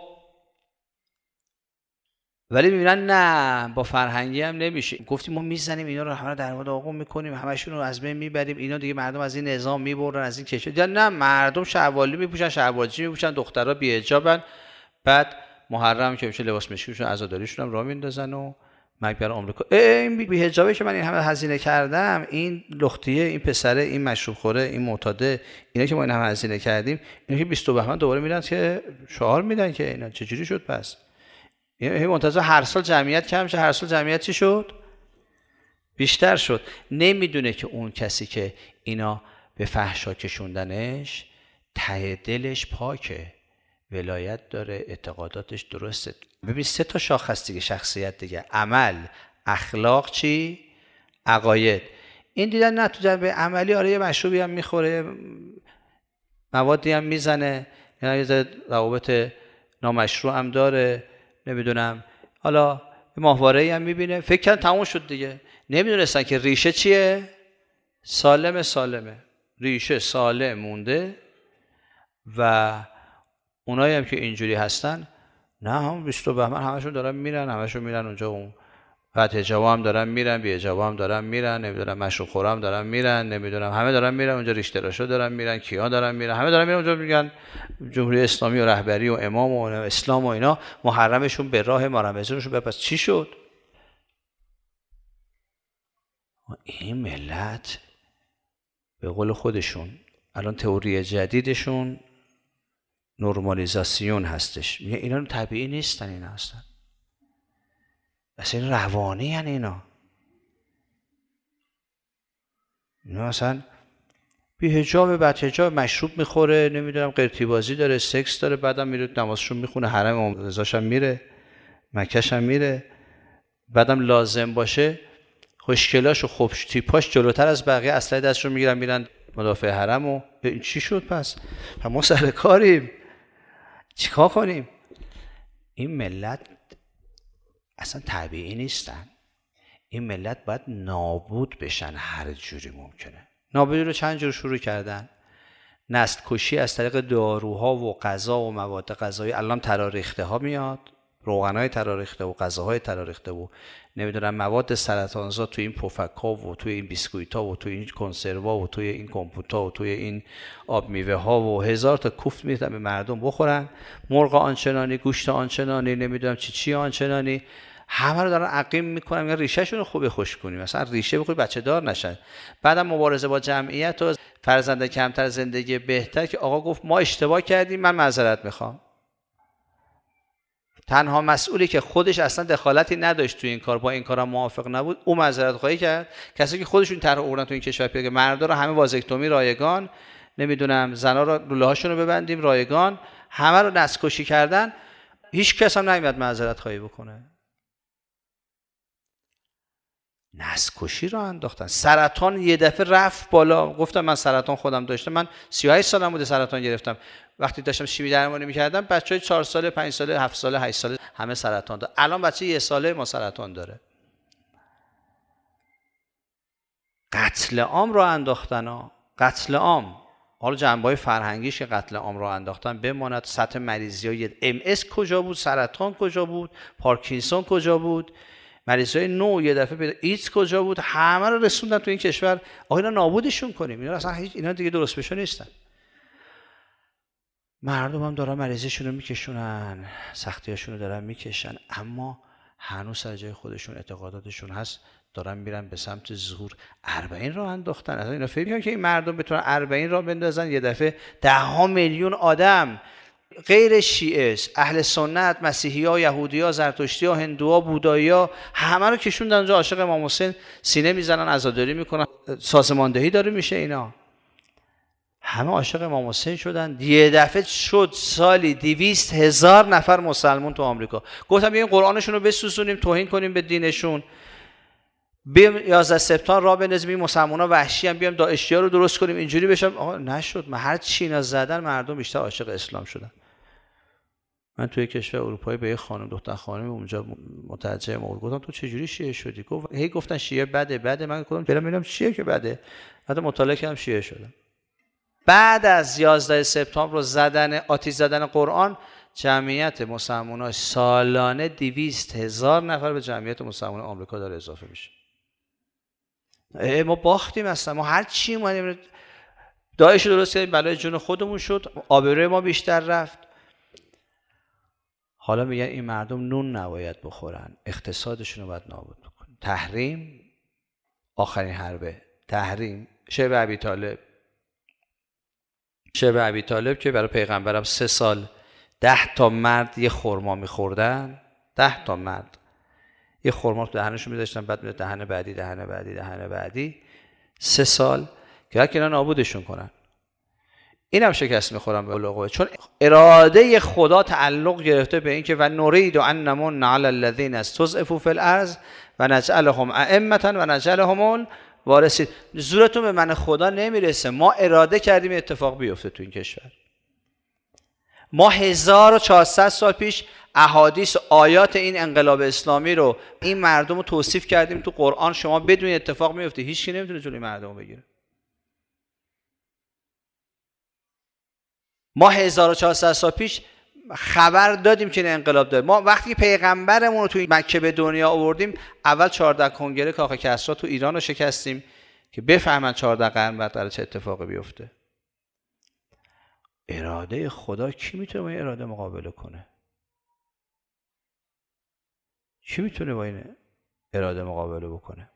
ولی میبینن نه با فرهنگی هم نمیشه. گفتیم ما میزنیم اینا رو، همه رو در داغون میکنیم، همشون رو از بین میبریم، اینا دیگه مردم از این نظام میبرن، از این کشور. یا نه مردم شلواری میپوشن، شلوارجی میپوشن، دخترها بی حجابن. بعد محرم که میشه لباس مشکیشون عزاداریشون هم راه میندازن و مکبر آمریکا. این بی حجابه که من این همه هزینه کردم، این لختیه، این پسره، این مشروب خوره، این معتاده، اینا که ما این همه هزینه کردیم، اینا که بیست بهمن دوباره میرن که شعار میدن که اینا چجوری شد. پس این منتظر هر سال جمعیت کم شه، هر سال جمعیت چی شد؟ بیشتر شد. نمیدونه که اون کسی که اینا به فحشا کشوندنش ته دلش پاکه، ولایت داره، اعتقاداتش درسته. ببین سه تا شاخه هست دیگه شخصیت دیگه: عمل، اخلاق، چی؟ عقاید. این دیدن نه تو جنبه عملی آره یه مشروبی هم میخوره، موادی هم میزنه، یعنی یه روابط نامشروع هم داره، نمیدونم حالا ماهواره‌ای هم میبینه، فکر کردن تموم شد دیگه. نمیدونستن که ریشه چیه؟ سالم سالمه، ریشه سالم مونده. و اونایی هم که اینجوری هستن نه هم بیست بهمن همشون دارن میرن، همشون میرن اونجا اون بعد حجابا هم دارن میرن، بی حجابا هم دارن میرن، نمیدونم مشروب خورا هم دارن میرن، نمیدونم همه دارن میرن اونجا، ریش تراشا دارن میرن، کیا دارن میرن، همه دارن میرن اونجا. میگن جمهوری اسلامی و رهبری و امام و اسلام و اینا محرمشون به راه ما رمضانشون. پس چی شد؟ این ملت به قول خودشون الان تئوری جدیدشون نورمالیزاسیون هستش. میگه اینا طبیعی نیستن، اینا هستن اصلا این روانی هن. اینا اینا اصلا بی حجاب، بعد حجاب، مشروب میخوره، نمیدونم قرتی بازی داره، سکس داره، بعدم میره نمازشون میخونه، حرم امام رضاش هم میره، مکه‌ش هم میره، بعدم لازم باشه خوشگلاش و خوب تیپاش جلوتر از بقیه اسلحه دستشون میگیرن میرن مدافع حرم. و این چی شد پس؟ ما سر کاریم، چیکار کنیم؟ این ملت اصلا طبیعی نیستن. این ملت باید نابود بشن هر جوری ممکنه. نابودی رو چند جور شروع کردن. نسل کشی از طریق داروها و غذا و مواد غذایی. الان تراریخته ها میاد، روغنای تراریخته و غذاهای تراریخته و نمیدونم مواد سرطانزا توی این پفک‌ها و توی این بیسکویت‌ها و توی این کنسروا و توی این کمپوت‌ها و توی این آب میوه ها و هزار تا کوفت میدن به مردم بخورن. مرغ آنچنانی، گوشت آنچنانی، نمیدونم چی چی آنچنانی، همه رو دارن عقیم میکنن. میگن ریشه شون رو خوب خوش کنیم، مثلا ریشه بخوری بچه دار نشن. بعدم مبارزه با جمعیت و فرزند کمتر، زندگی بهتر، که آقا گفت ما اشتباه کردیم، من معذرت میخوام. تنها مسئولی که خودش اصلا دخالتی نداشت تو این کار، با این کارا موافق نبود، او معذرت خواهی کرد. کسی که خودشون طرح آوردن تو این کشور که مردا رو همه وازکتومی رایگان، نمیدونم زنا رو لوله هاشون رو ببندیم رایگان، همه رو نسل کشی کردن، هیچ کس هم نمیاد معذرت خواهی بکنه. نسل کشی رو انداختن. سرطان یه دفعه رفت بالا. گفتم من سرطان خودم داشتم، من سی و هشت سالم بوده سرطان گرفتم. وقتی داشتم شیمی درمانی میکردم بچهای چهار ساله، پنج ساله، هفت ساله، هشت ساله همه سرطان داره. الان بچه یه ساله ما سرطان داره. قتل عام رو انداختن ها. قتل عام. حالا جنبه‌های فرهنگیش که قتل عام رو انداختن بماند. سطح مریضی‌های ام اس کجا بود؟ سرطان کجا بود؟ پارکینسون کجا بود؟ مریضای نو یه دفعه پیدا، ایدز کجا بود؟ همه رو رسوندن تو این کشور. آقا اینا نابودشون کنیم. اینا اصلا هیچ، اینا دیگه درست بشو نیستن. مردم هم دارن مریضیشون رو میکشونن، سختیاشون رو دارن میکشن، اما هنوز سر جای خودشون اعتقاداتشون هست، دارن میرن به سمت ظهور. اربعین راه انداختن. اصلا اینا فکر میکنن که این مردم بتونن اربعین راه بندازن یه دفعه ده ها میلیون آدم غیر شیعه، اهل سنت، مسیحی ها، یهودی ها، زرتشتی ها، هندو ها، بودایی ها، همه رو کشوندن اونجا عاشق امام حسین، سینه میزنن، عزاداری میکنن، سازماندهی داره میشه. اینا همه عاشق امام حسین شدن. یه دفعه شد سالی دویست هزار نفر مسلمان تو آمریکا. گفتم بیایم قرآنشون رو بسوزونیم، توهین کنیم به دینشون، بیایم یازده سپتامبر را بندازیم این مسلمان‌ها وحشی هم، بیایم داعشی‌ها رو درست کنیم اینجوری بشه. آقا نشد. من هر چی اینا زدن مردم بیشتر عاشق اسلام شدن. من توی کشور اروپایی به یه خانم، دختر خانم اونجا مترجم بود، گفتم تو چه جوری شیعه شدی؟ گفت هی گفتن شیعه بده بده. من گفتم برم ببینم چیه که بده. بعد مطالعه کردم شیعه شدم. بعد از یازده سپتامبر رو زدن آتش زدن قرآن، جمعیت مسلمان‌ها سالانه دویست هزار نفر به جمعیت مسلمان آمریکا داره اضافه میشه. ما باختیم اصلا. ما هر چی اومدیم داعش رو درست کردیم، بلای جون خودمون شد، آبروی ما بیشتر رفت. حالا میگن این مردم نون نباید بخورن، اقتصادشون رو باید نابود بکنن. تحریم، آخرین حربه، تحریم. شعب ابی طالب، شعب ابی طالب که برای پیغمبرم سه سال ده تا مرد یه خرما میخوردن، ده تا مرد یه خرما تو دهنشون میذاشتن، بعد میره دهن بعدی، دهن بعدی، دهن بعدی، سه سال که هر اینا نابودشون کنن. اینم شکست میخورن به قول، چون اراده خدا تعلق گرفته به این که و نرید ان نمن علی الذین استضعفوا فی الارض و نجعلهم ائمه و نجعلهم الوارثین. زورتون به من خدا نمیرسه. ما اراده کردیم اتفاق بیفته تو این کشور. ما هزار و چهارصد سال پیش احادیث و آیات این انقلاب اسلامی رو این مردم رو توصیف کردیم تو قرآن. شما بدون اتفاق میفته، هیچ کی نمیتونه جلوی مردم رو بگیره. ما هزار و چهارصد سال پیش خبر دادیم که انقلاب داره. ما وقتی پیغمبرمون رو توی مکه به دنیا آوردیم، اول چهارده کنگره کاخ کسری تو ایران رو شکستیم که بفهمن چهارده قرن بعد قراره چه اتفاقی بیفته. اراده خدا کی میتونه با این اراده مقابله کنه؟ کی میتونه با این اراده مقابله بکنه؟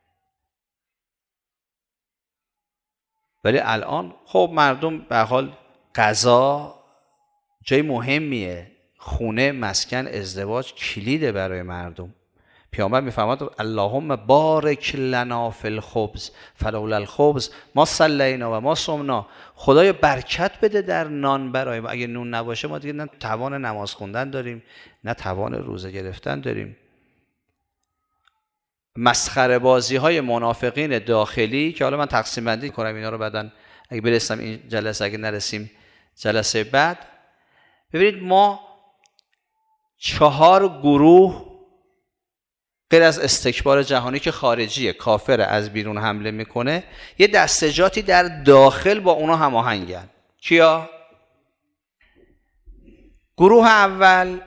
ولی الان خب مردم به حال غذا جای مهمیه، خونه، مسکن، ازدواج کلیده برای مردم. پیامبر میفرماد اللهم بارک لنا فی الخبز فلولا الخبز ما صلینا و ما صمنا. خدایا برکت بده در نان برای ما. اگه نون نباشه ما دیگه نه توان نماز خوندن داریم نه توان روزه گرفتن داریم. مسخره بازی های منافقین داخلی که حالا من تقسیم بندی کنم اینا رو بعدن اگه برسیم این جلسه، اگه نرسیم جلسه بعد. ببینید ما چهار گروه غیر از استکبار جهانی که خارجیه، کافر از بیرون حمله میکنه، یه دستجاتی در داخل با اونا هماهنگن. کیا؟ گروه اول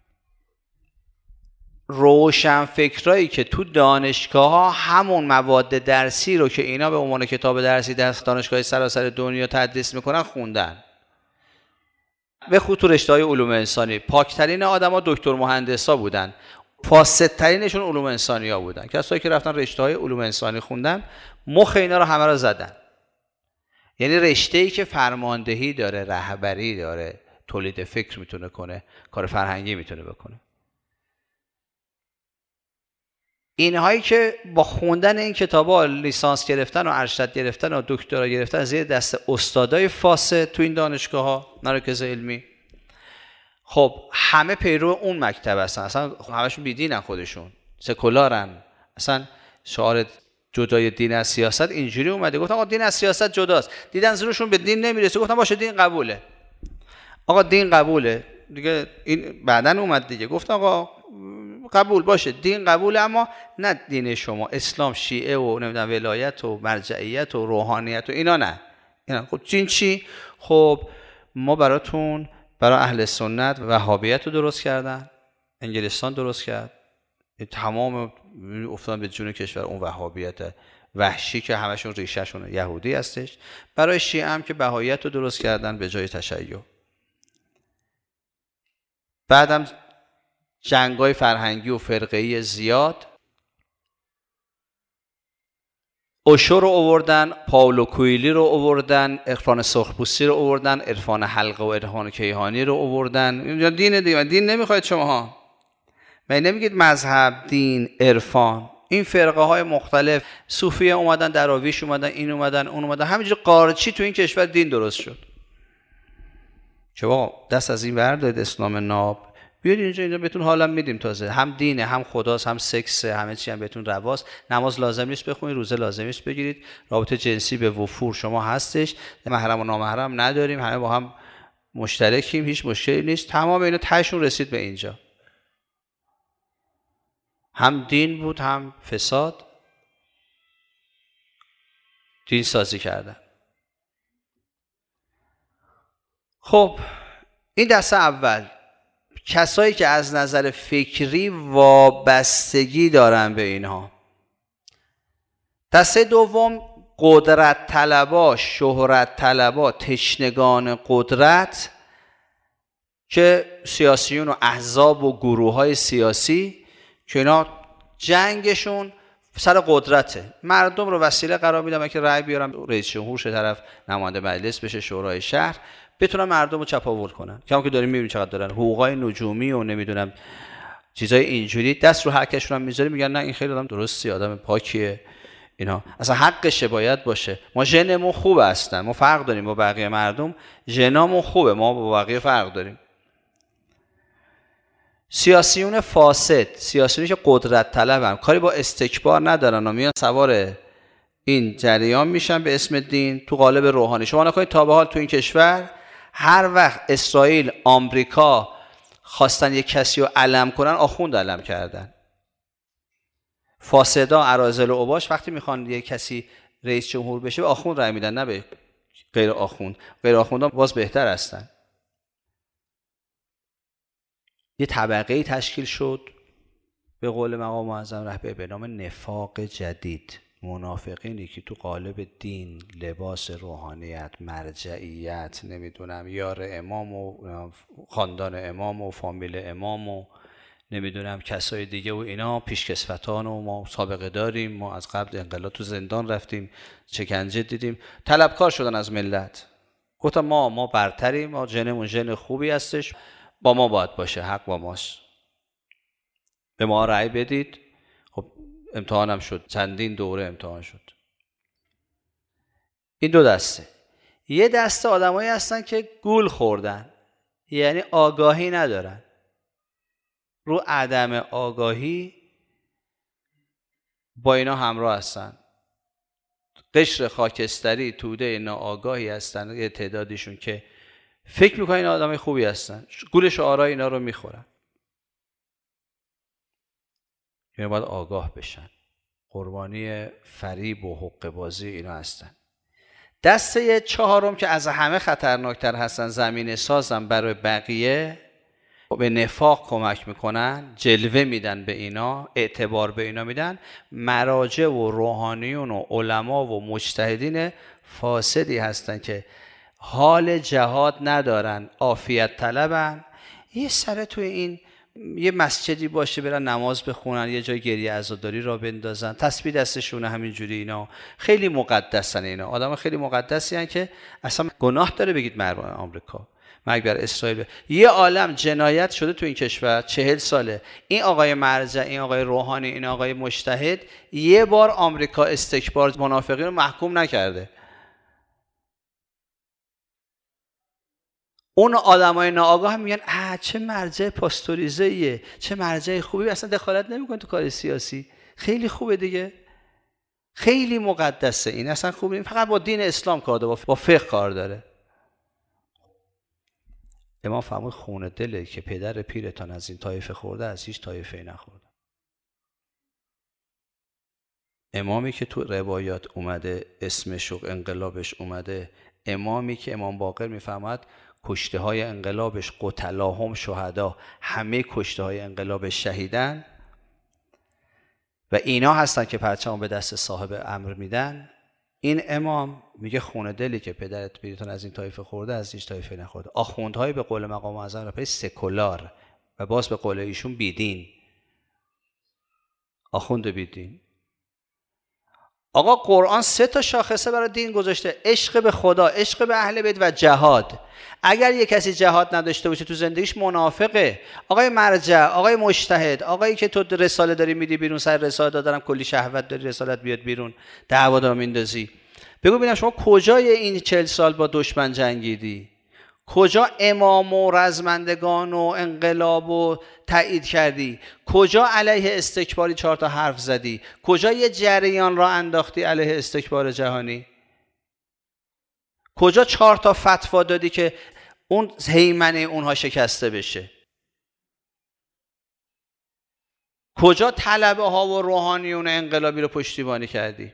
روشن فکرایی که تو دانشگاه ها همون مواد درسی رو که اینا به عنوان کتاب درسی در دانشگاه سراسر دنیا تدریس میکنن خوندن. به خصوص تو رشته‌های علوم انسانی پاکترین آدما دکتر مهندسا بودن، فاسدترینشون علوم انسانی ها بودن. کسایی که رفتن رشته‌های علوم انسانی خوندن مخ اینا رو همه رو زدن. یعنی رشته‌ای که فرماندهی داره، رهبری داره، تولید فکر میتونه کنه، کار فرهنگی میتونه بکنه. اینهایی که با خوندن این کتابا لیسانس گرفتن و ارشد گرفتن و دکترا گرفتن زیر دست استادای فاسد تو این دانشگاه‌ها، مراکز علمی، خب همه پیرو اون مکتب هستن، اصلا همشون بیدینن، خودشون سکولارن، اصلا شعار جدای دین از سیاست اینجوری اومده. گفتن آقا دین از سیاست جداست، دیدن زورشون به دین نمیرسه، گفتن باشه دین قبوله. آقا دین قبوله دیگه، این بعدن اومد دیگه، گفتن آقا قبول باشه دین قبوله، اما نه دین شما اسلام، شیعه و نمیدونم ولایت و مرجعیت و روحانیت و اینا نه. اینا خب دین چی؟ خب ما براتون برای اهل سنت وهابیت رو درست کردن، انگلستان درست کرد، تمام افتادن به جون کشور اون وهابیت وحشی که همشون ریشهشون یهودی هستش. برای شیعه هم که بهاییت رو درست کردن به جای تشیع. بعدم جنگای فرهنگی و فرقه‌ای زیاد، اوشو رو آوردن، پاولو کویلی رو آوردن، عرفان سرخپوستی رو آوردن، عرفان حلقه و عرفان کیهانی رو آوردن. اینجا دین دیگه، دین نمیخواید شماها. من نمیگید مذهب، دین، عرفان. این فرقه های مختلف، صوفیه اومدن، دراویش اومدن، این اومدن، اون اومدن، همینجوری قارچی تو این کشور دین درست شد. که واقعا دست از این بردارید اسلام ناب، بیاید اینجا اینجا بهتون حالا میدیم. تازه هم دینه، هم خداست، هم سکسه، همه چی هم بهتون رواست. نماز لازم نیست بخونید، روزه لازم نیست بگیرید، رابطه جنسی به وفور شما هستش، محرم و نامحرم نداریم، همه با هم مشترکیم، هیچ مشکلی نیست. تمام اینا تهشون رسید به اینجا. هم دین بود هم فساد، دین سازی کردن. خب این دسته اول، کسایی که از نظر فکری وابستگی دارن به اینها. دسته دوم، قدرت طلبا، شهرت طلبا، تشنگان قدرت، که سیاسیون و احزاب و گروه های سیاسی که اینا جنگشون سر قدرته. مردم رو وسیله قرار میدن که رأی بیارن رئیس جمهور شه، طرف نماینده مجلس بشه، شورای شهر، بتونن مردم رو چپاول کنن. کما که داریم میبینیم چقدر دارن حقوقای نجومی و نمیدونم چیزای اینجوری دست رو هر کشون هم میذاره، میگن نه این خیلی آدم درستی، آدم پاکیه، اینا اصلا حقشه، باید باشه. ما ژنمون خوبه، هستن ما فرق داریم با بقیه مردم، ژنامون خوبه، ما با بقیه فرق داریم. سیاسیون فاسد، سیاسیونی که قدرت طلبن، کاری با استکبار ندارن و میان سوار این جریان میشن به اسم دین تو قالب روحانی. شما نکنید تا به حال تو این کشور هر وقت اسرائیل، آمریکا خواستن یک کسی رو علم کنن، آخوند علم کردن. فاسدا، اراذل و اوباش وقتی میخوان یک کسی رئیس جمهور بشه به آخوند رای میدن، نه به غیر آخوند. غیر آخوندان باز بهتر هستن. یه طبقه‌ای تشکیل شد به قول مقام معظم رهبری به نام نفاق جدید. منافقینی که تو قالب دین، لباس روحانیت، مرجعیت، نمیدونم یار امام و خاندان امام و فامیل امام و نمیدونم کسای دیگه و اینا پیشکسوتان و ما سابقه داریم، ما از قبل انقلاب تو زندان رفتیم، شکنجه دیدیم، طلبکار شدن از ملت. گفتم ما ما برتریم، ما ژنمون ژن خوبی هستش، با ما باید باشه، حق با ماست، به ما رأی بدید. خب امتحانم شد، چندین دوره امتحان شد. این دو دسته. یه دسته آدمایی هستن که گول خوردن، یعنی آگاهی ندارن، رو عدم آگاهی با اینا همراه هستن. قشر خاکستری، توده ناآگاهی هستن، یه تعدادیشون که فکر میکنن اینا آدمای خوبی هستن، گول شعارای اینا رو میخورن. یعنی باید آگاه بشن، قربانی فریب و حقه بازی اینا هستن. دسته چهارم که از همه خطرناکتر هستن، زمین سازن برای بقیه، به نفاق کمک میکنن، جلوه میدن به اینا، اعتبار به اینا میدن، مراجع و روحانیون و علما و مجتهدین فاسدی هستن که حال جهاد ندارن، عافیت طلبن. یه سر توی این یه مسجدی باشه برن نماز بخونن، یه جای گریه عزاداری را بندازن، تسبیح دستشونه، همینجوری. اینا خیلی مقدسن، اینا آدم خیلی مقدسی هستن که اصلا گناه داره بگید مرگ بر آمریکا، مرگ بر اسرائیل. یه عالم جنایت شده تو این کشور، چهل ساله این آقای مرجع، این آقای روحانی، این آقای مجتهد یه بار آمریکا استکبار منافقین رو محکوم نکرده. اون آدمای ناآگاه هم میگن اه چه مرجع پاستوریزه‌ایه، چه مرجع خوبی، اصلا دخالت نمیکنه تو کار سیاسی، خیلی خوبه دیگه، خیلی مقدسه، این اصلا خوبه، این فقط با دین اسلام کار داره، با فقه کار داره. امام فرمود خون دله که پدر پیرتان از این طایفه خورده، از هیچ طایفه نخورده. امامی که تو روایات اومده اسمش و انقلابش اومده، امامی که امام باقر میفرماد کشته های انقلابش قتلاهم شهدا، همه کشته های انقلابش شهیدن و اینا هستن که پرچم به دست صاحب امر میدن. این امام میگه خون دلی که پدرت پیرتان از این طایفه خورده، از هیچ طایفه نخورده. آخوندهای به قول مقام معظم رهبری سکولار و باز به قول ایشون بیدین، آخوند بیدین. آقا قرآن سه تا شاخصه برای دین گذاشته: عشق به خدا، عشق به اهل بیت و جهاد. اگر یک کسی جهاد نداشته باشه تو زندگیش منافقه. آقای مرجع، آقای مجتهد، آقایی که تو رساله داری میدی بیرون، سر رساله دادارم کلی شهوت داری، رسالت بیاد بیرون، دعوا دار میندازی، بگو ببینم شما کجای این چهل سال با دشمن جنگیدی؟ کجا امام و رزمندگان و انقلاب و تایید کردی؟ کجا علیه استکباری چهار تا حرف زدی؟ کجا یه جریان را انداختی علیه استکبار جهانی؟ کجا چهار تا فتوا دادی که اون هیمنه اونها شکسته بشه؟ کجا طلبه ها و روحانیون انقلابی رو پشتیبانی کردی؟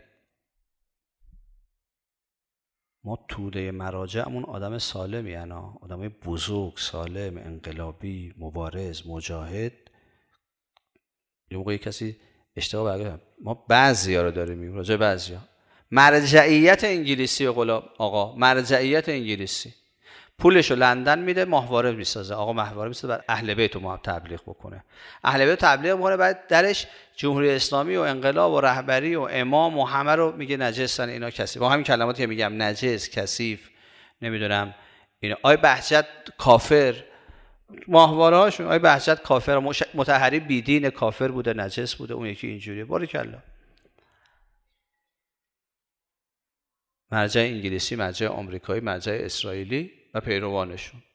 ما توده مراجعمون آدم سالمی هستن، آدم بزرگ، سالم، انقلابی، مبارز، مجاهد. یه موقعی کسی اشتباه برگردم، ما بعضی ها رو داریم میگیم، راجع بعضی ها. مرجعیت انگلیسی به قول آقا، مرجعیت انگلیسی پولشو لندن میده، ماهواره میسازه، آقا ماهواره میسازه بر اهل بیت رو تبلیغ بکنه، اهل بیت تبلیغ بکنه، بعد درش جمهوری اسلامی و انقلاب و رهبری و امام و همه رو میگه نجسن اینا، کثیف، با همین کلماتی که میگم، نجس، کثیف، نمیدونم اینا. آی بهجت کافر، ماهواره هاشون آی بهجت کافر، مطهری بیدین کافر بوده، نجس بوده، اون یکی اینجوریه. باریکلا. مرجع انگلیسی، مرجع آمریکایی، مرجع اسرائیلی و پیروانشون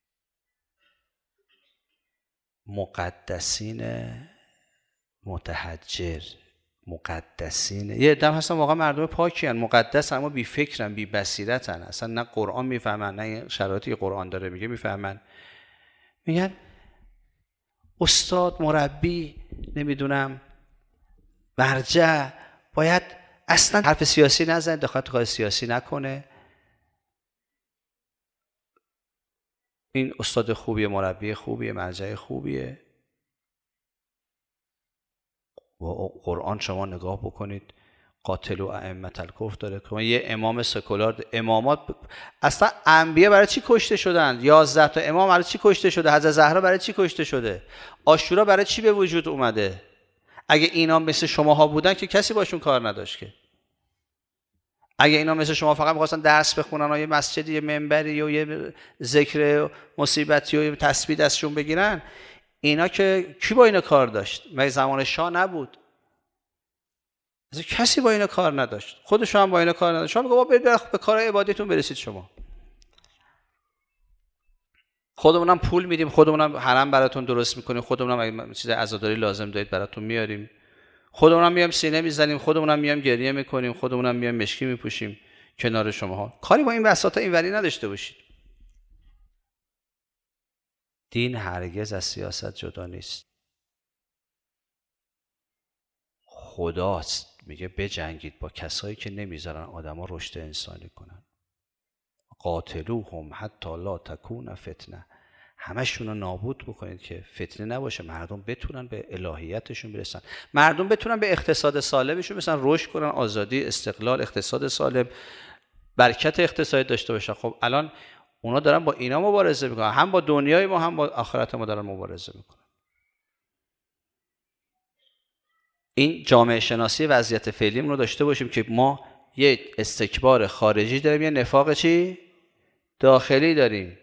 مقدسین متحجر، مقدسین. یه عده هستن واقعا مردم پاکی هستن، مقدس، اما بی فکرن، بی بصیرتن، اصلا نه قرآن میفهمن، نه شرایطی قرآن داره میگه میفهمن. میگن استاد، مربی، نمیدونم مرجع باید اصلا حرف سیاسی نزنه، دخالت تو کار سیاسی نکنه. این استاد خوبیه، مربی خوبیه، مرجع خوبیه. و قرآن شما نگاه بکنید، قاتل و ائمة الکفر داره که یه امام سکولار، امامات اصلا انبیا برای چی کشته شدن؟ یازده تا امام برای چی کشته شده؟ حضرت زهرا برای چی کشته شده؟ عاشورا برای چی به وجود اومده؟ اگه اینا مثل شماها بودن که کسی باشون کار نداشت که. اگه اینا مثل شما فقط می‌خواستن درس بخونن و یه مسجدی، یه منبری و یه ذکر مصیبتی و یه تسبیح دستشون بگیرن، اینا که کی با اینا کار داشت؟ مگه زمان شاه نبود؟ از کسی با اینا کار نداشت. خودشون هم با اینا کار نداشت. شما میگه برید به کار عبادتتون برسید. شما خودمونم پول میدیم، خودمونم حرم براتون درست میکنیم، خودمونم اگه چیز عزاداری لازم دارید براتون میاریم، خودمونم میام سینه میزنیم، خودمونم میام گریه میکنیم، خودمونم میام مشکی میپوشیم کنار شماها. کاری با این بساطا اینوری نداشته باشید. دین هرگز از سیاست جدا نیست. خداست میگه بجنگید با کسایی که نمیذارن آدما رشد انسانی کنن. قاتلوهم حتی لا تکون فتنه. همشون رو نابود بکنید که فتنه نباشه، مردم بتونن به الهیتشون برسن، مردم بتونن به اقتصاد سالمشون برسن، رشد کنن، آزادی، استقلال، اقتصاد سالم، برکت اقتصادی داشته باشن. خب الان اونا دارن با اینا مبارزه میکنن، هم با دنیای ما هم با آخرت ما دارن مبارزه میکنن. این جامعه شناسی وضعیت فعلیمون رو داشته باشیم که ما یک استکبار خارجی داریم، یه نفاق چی؟ داخلی داریم.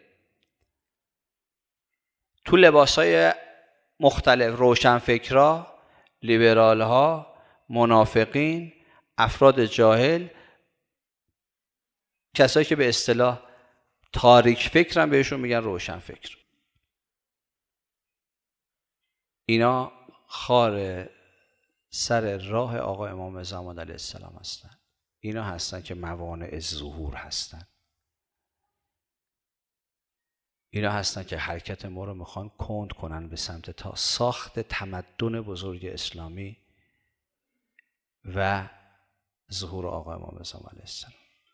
تو لباسای مختلف، روشنفکرها، لیبرالها، منافقین، افراد جاهل، کسایی که به اصطلاح تاریک فکرن بهشون میگن روشنفکر. اینا خار سر راه آقا امام زمان علیه السلام هستن. اینا هستن که موانع ظهور هستن. اینا هستن که حرکت ما رو میخوان کند کنن به سمت تا ساخت تمدن بزرگ اسلامی و ظهور آقا امام زمان علیه السلام.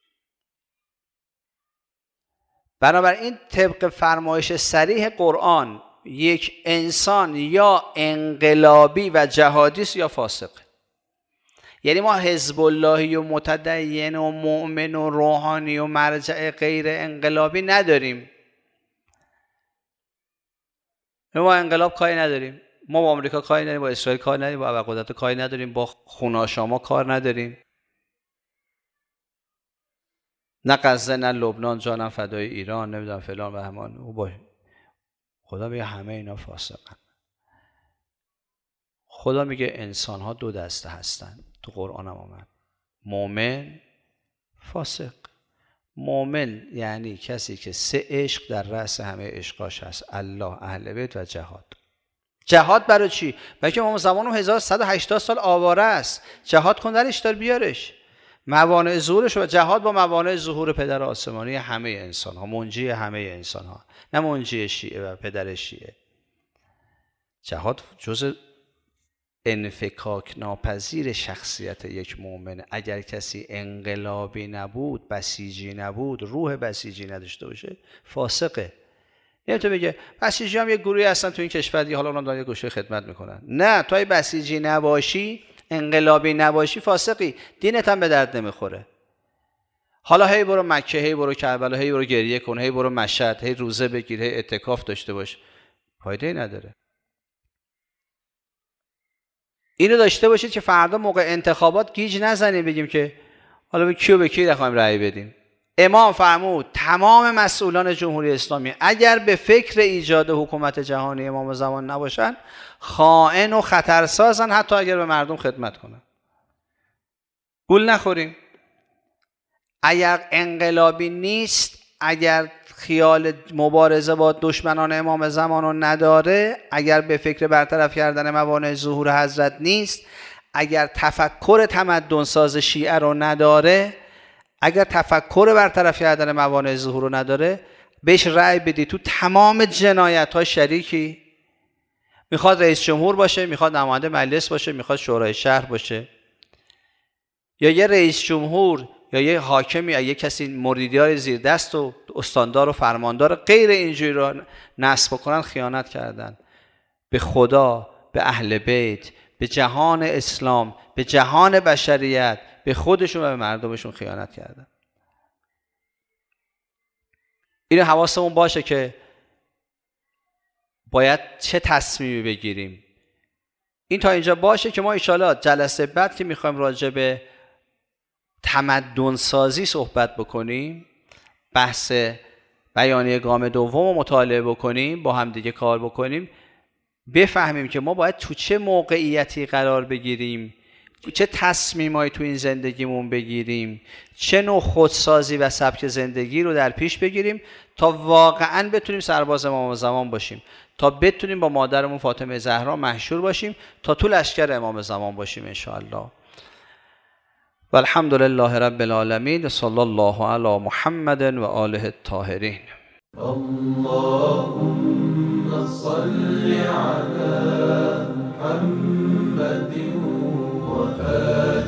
بنابراین طبق فرمایش صریح قرآن یک انسان یا انقلابی و جهادی است یا فاسق. یعنی ما حزب اللهی و متدین و مؤمن و روحانی و مرجع غیر انقلابی نداریم. ما انقلاب کاری نداریم، ما با آمریکا کاری نداریم، با اسرائیل کاری نداریم، با ابرقدرت کاری نداریم، با خوناشاما کار نداریم، نه غزه نه لبنان، جانم فدای ایران، نمیدونم فلان و همان. او با خدا میگه همه اینا فاسقن. خدا میگه انسان ها دو دسته هستن، تو قرآن هم آمد، مؤمن، فاسق. مؤمن یعنی کسی که سه عشق در رأس همه عشقاش هست: الله، اهل بیت و جهاد. جهاد برای چی؟ برای که ما زمان هزار و صد و هشتاد سال آواره است. جهاد کن درش دار بیارش. موانع ظهورش و جهاد با موانع ظهور پدر آسمانی همه انسان ها، منجی همه انسان ها، نه منجی شیعه و پدر شیعه. جهاد جزء انفکاک ناپذیر شخصیت یک مؤمن. اگر کسی انقلابی نبود، بسیجی نبود، روح بسیجی نداشته باشه، فاسقه. یعنی تو بگه بسیجی هم یک گروهی هستن تو این کشور، حالا اونا دارن یه گوشه خدمت میکنن. نه، تو اگه بسیجی نباشی، انقلابی نباشی، فاسقی. دینت هم به درد نمیخوره. حالا هی برو مکه، هی برو کربلا، هی برو گریه کن، هی برو مشهد، هی روزه بگیر، هی اعتکاف داشته باش، فایده نداره. اینو داشته باشید که فردا موقع انتخابات گیج نزنیم بگیم که حالا به کیو به کی بخوایم رأی بدیم. امام فرمود تمام مسئولان جمهوری اسلامی اگر به فکر ایجاد حکومت جهانی امام زمان نباشن، خائن و خطرسازن، حتی اگر به مردم خدمت کنن. گول نخوریم. اگر انقلابی نیست، اگر خیال مبارزه با دشمنان امام زمان رو نداره، اگر به فکر برطرف کردن موانع ظهور حضرت نیست، اگر تفکر تمدن ساز شیعه رو نداره، اگر تفکر برطرف کردن موانع ظهور رو نداره، بهش رأی بدی. تو تمام جنایت ها شریکی. میخواد رئیس جمهور باشه، میخواد نماینده مجلس باشه، میخواد شورای شهر باشه، یا یه رئیس جمهور یا یه حاکمی یا یه کسی مریدیار زیر دست و استاندار و فرماندار غیر اینجوری را نصب کنن خیانت کردن به خدا، به اهل بیت، به جهان اسلام، به جهان بشریت، به خودشون و به مردمشون خیانت کردن. این حواسمون باشه که باید چه تصمیمی بگیریم. این تا اینجا باشه که ما ان شاءالله جلسه بعد که میخوایم راجع به تمدن سازی صحبت بکنیم، بحث بیانیه گام دوم رو مطالعه بکنیم، با هم دیگه کار بکنیم، بفهمیم که ما باید تو چه موقعیتی قرار بگیریم، چه تصمیمایی تو این زندگیمون بگیریم، چه نوع خودسازی و سبک زندگی رو در پیش بگیریم تا واقعاً بتونیم سرباز امام زمان باشیم، تا بتونیم با مادرمون فاطمه زهرا محشور باشیم، تا تو لشکر امام زمان باشیم ان شاء الله. و الحمد لله رب العالمین. صلی الله علی محمد و آله الطاهرین. اللهم صل علی محمد و آله